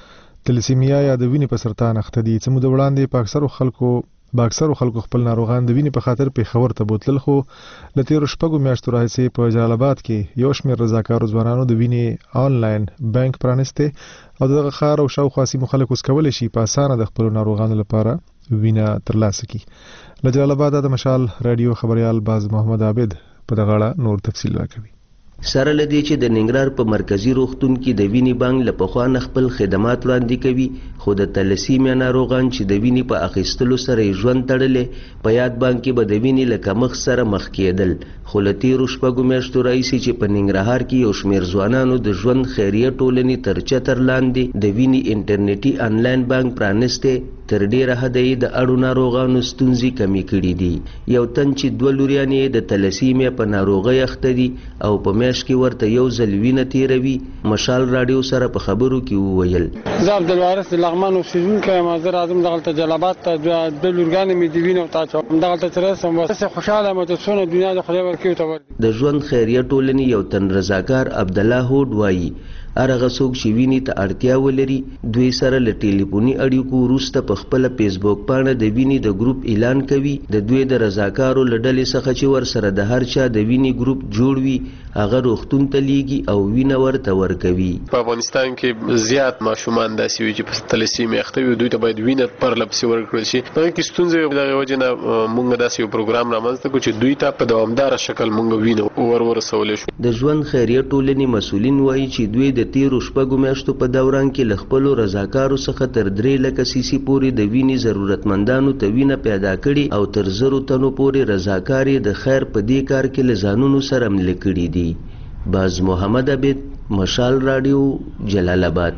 تلسیمیا یا د وینې په سرطان اخته دي. څه موده وړاندې په اکثرو خلکو باکثرو خلکو خپل ناروغان د وینې په خاطر پیښور ته بوتلل، خو له تیرو شپږو میاشتو راهیسې په جلال آباد کې یو شمېر رضاکارو ځوانانو د وینې آنلاین بانک پرانستی او دغه ښار او شاوخوا سیمو خلک اوس کولی شي په اسانه د خپلو ناروغانو لپاره وینه ترلاسه کړي. له جلال آباده د مشال رادیو خبریال باز محمد عابد په دغه اړه نور تفصیل راکوي. سره لدی چې د ننګرهار په مرکزی روغتون کې د وینې بانک له پخوا نه خپل خدمات وړاندې کوي، خو د تلسیمیا ناروغان چې د وینې په اخیستلو سره یې ژوند تړلی په یاد بانک کې به د وینې له کمښت سره مخ کېدل. خو له تیرو شپږو میاشتو راهیسې چې په ننګرهار کې یو شمېر ځوانانو د ژوند خیریه ټولنې تر چتر لاندې د وینې انټرنیټي آنلاین بانک پرانستی، تر ډیره حده یې د اړو ناروغانو ستونزې کمې کړي دي. یو تن چې دوه لوریانې د تلسیمیا په ناروغۍ اخته دي او په میاشت کې ورته یو ځل وینه تیروي، مشال راډیو سره په خبرو کې وویل: زه عبدالوارث د لغمان اوسېدونکی یم، زه راځم دغلته جلال آباد ته، دوه لورګانې مې د وینې ورته اچوم، دغلته چې رسم بس خوشحاله یم چې څونه دنیا د خدای ورکوي ته ورکوي. د ژوند خیریه ټولنې یو تن رضاکار عبدالله هوډ وایي هر هغه څوک چې وینې ته اړتیا ولري دوی سره له ټلیفوني اړیکو وروسته په خپله فیسبوک پاڼه د وینې د ګروپ اعلان کوي. د دوی د رضاکارو له ډلې څخه چې ورسره د هر چا د وینې ګروپ جوړ وي هغه روغتون ته لیږي او وینه ورته ورکوي. په افغانستان کې زیات ماشومان داسې وي چې په تلسیمیا اخته وي، دوی ته باید وینه پرله پسې ورکړل شي. دغه کې ستونزې د دغې وجې نه موږ داسې یو پروګرام رامنځته کړو چې دوی ته په دوامداره شکل موږ وینه ور ورسولی شو. د ژوند خیریه ټولنې مسؤلین وایي چې دوی د تیرو شپږو میاشتو په دوران کې له خپلو رضاکارو څخه تر درې لکه سیسي پورې د وینې ضرورتمندانو ته وینه پیدا کړي او تر زرو تنو پورې رضاکار یې د خیر په دې کار کې له ځانونو سره مله کړي دي. باز محمد عبید، مشال راډیو، جلال آباد.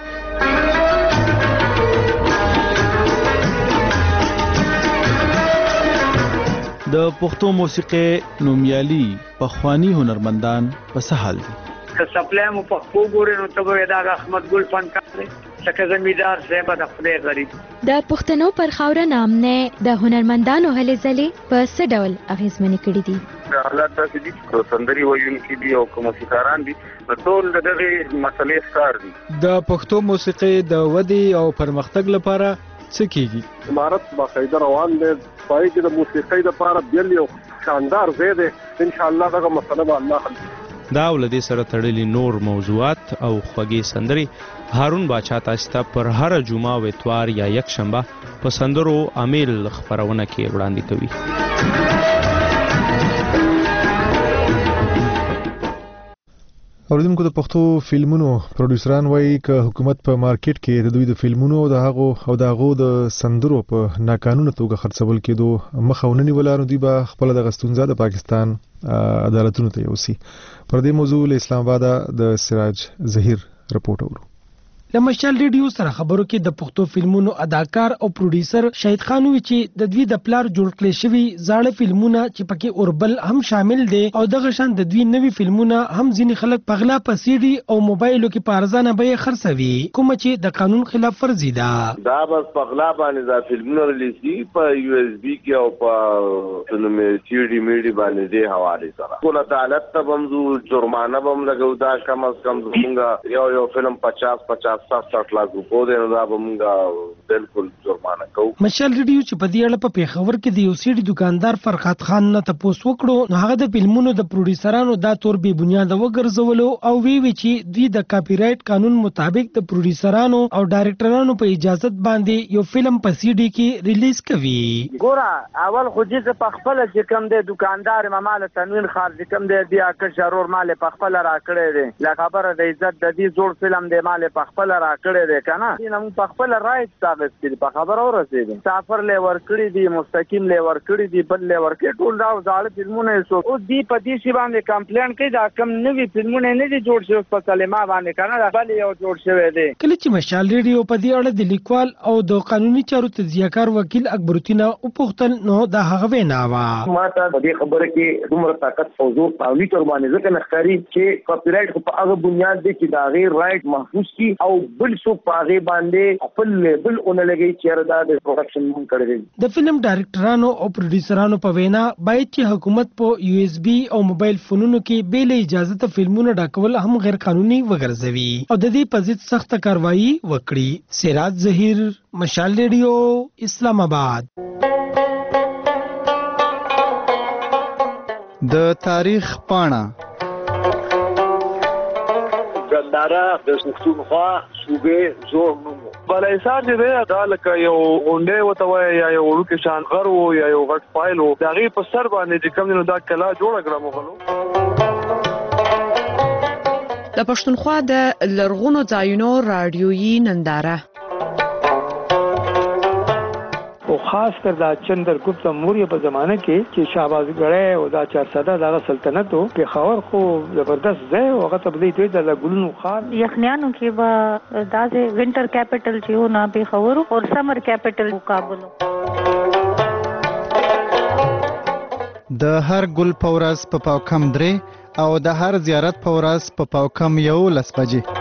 د پښتو موسیقي نومیالي پخوانی هنرمندان په څه حال دي؟ که سپلای مو پښتو ګورې نو ته به دا احمد ګل فنکار دی، لکه زمیندار صاحب د خدای غریب. د پښتنو پر خاوره نامنه د هنرمندانو هلې ځلې په څه ډول اغیزمنې کړي دي؟ حالات داسې دي چې سندري ویونکي دي او که موسیقاران دي، د ټول د دغې مسلې ښکار دي. د پښتو موسیقي د ودې او پرمختګ لپاره څه کیږي؟ امارت باقاعده روان دی، پای کې د موسیقۍ لپاره بل یو شاندار ځای دی. ان شاء الله دغه مسله به الله حل کړي. دا ولدي سره تړلي نور موضوعات او خوږې سندري هارون باچا تاسو ته پر هر جمعه او اتوار یا یک شنبه په سندرو امیل خبرونه کې وړاندې کوي. اوریدونکو د پښتو فلمونو پروډوسران وایي چې حکومت په مارکیټ کې د دوی د فلمونو او د هغو او د هغو د سندرو په ناقانونه توګه خرڅول کېدو مخه ونه نیوله، نو دوی به خپله دغه ستونزه د پاکستان عدالتونو ته یوسي. پر دې موضوع له اسلام آباده د سراج ظهیر رپورټ اورو. د مشال ریډیو سره خبرو کې د پښتو فلمونو اداکار او پروډوسر شهید خان وی چې د دوی د پلار جوړ کړی شوی زاړه فلمونه چې پکې اوربل هم شامل دي او دغه شان د دوی نوي فلمونه هم ځینې خلک په غلا په سی ډي او موبایلو کې په ارزانه بیه خرڅوي، کوم چې د قانون خلاف ورزي ده. دا بس په غلا باندې دا فلمونه ریلیزي په یو اس بي کې او په نومې سی ډي میډي باندې دي حواله سره. ټول عدالت ته بمزو جرمانه بم لګو، دا کم از کم زمونږ یو یو فلم پچاس پچاس سات سات لاکھ روپو دی، نو دا به مونږ بالکل جرمانه کوو. مشال ریډیو چې په دې اړه په پیښور کې د یو سیډي دکاندار فرحات خان نه تاسو وکړو، نو هغه د فلمونو د پروډوسرانو دا تور به بنیاد وګرځولو او وی وی چې دوی د کاپی رائټ قانون مطابق د پروډوسرانو او ډایرکټرانو په اجازه باندې یو فلم په سیډي کې ریلیز کوي. ګوره اول خو چې په خپل چې کوم د دکاندار مال تنوین خارج کوم دی بیا که ضرور مال په خپل راکړی دی، لا خبره د عزت د دې جوړ فلم دی مال په خپل راکړی دی کنه، نو په خپل رائټ ثابت کړي، په خبر اور رسیدي سافر له ور کړی دی، مستقیم له ور کړی دی، بل له ور کړی، ټول دا ځاړه فلمونه سو او دی په دې شی باندې کمپلین کوي دا کم نوی فلمونه نه دي جوړ شوی په کلمه باندې کنه، بل یو جوړ شوی دی. کله چې مشال ریډیو په دې اړه د لیکوال او د قانوني چارو تجزیه‌کار وکیل اکبر الدین او پختل نو دا هغه وینا وا ما ته د دې خبره کې دومره طاقت او زور قانوني تر باندې ځکه نخکاری چې کاپی رائټ په هغه بنیاد دی چې دا غیر رائټ محفوظ کی او بل څوک په هغه باندې خپل لیبل اون لګي چې دا د پروډکشن مون کړی. د فلم ډایرکټرانو او پروډوسرانو په وینا باید چې حکومت په یو ایس بي او موبایل فونونو کې بې له اجازه ته فلمونه ډاکول هم غیر قانوني وګرځوي او د دې په ضد سخت کاروایی وکړي. سراج ظهیر، مشال ریډیو، اسلام آباد. د تاریخ پاڼه ګنداره د پښتونخوا صوبې زوړ نوم بلایسار چې دی دا لکه یو غونډې وته وایي یا یو وړوکی شان غر و یا یو غټ فایل و د هغې په سر باندې چې کوم دی نو دا کلا جوړه کړه مغلو. د پښتونخوا د لرغونو ځایونو راډیویي ننداره او خاص کر دا چندرګپت موریه په زمانه کې چې شهبازګړی او دا چارسده دغه سلطنت و پېښور خو زبردست ځای و هغه ته به دوی د ګلونو ښار یخنیانو کې به داسې وینټر کیپټل چې و نه پېښور او سمر کیپټل کابل. د هر ګل په ورځ په پاو کم درې او د هر زیارت په ورځ په پاو کم یولس بجې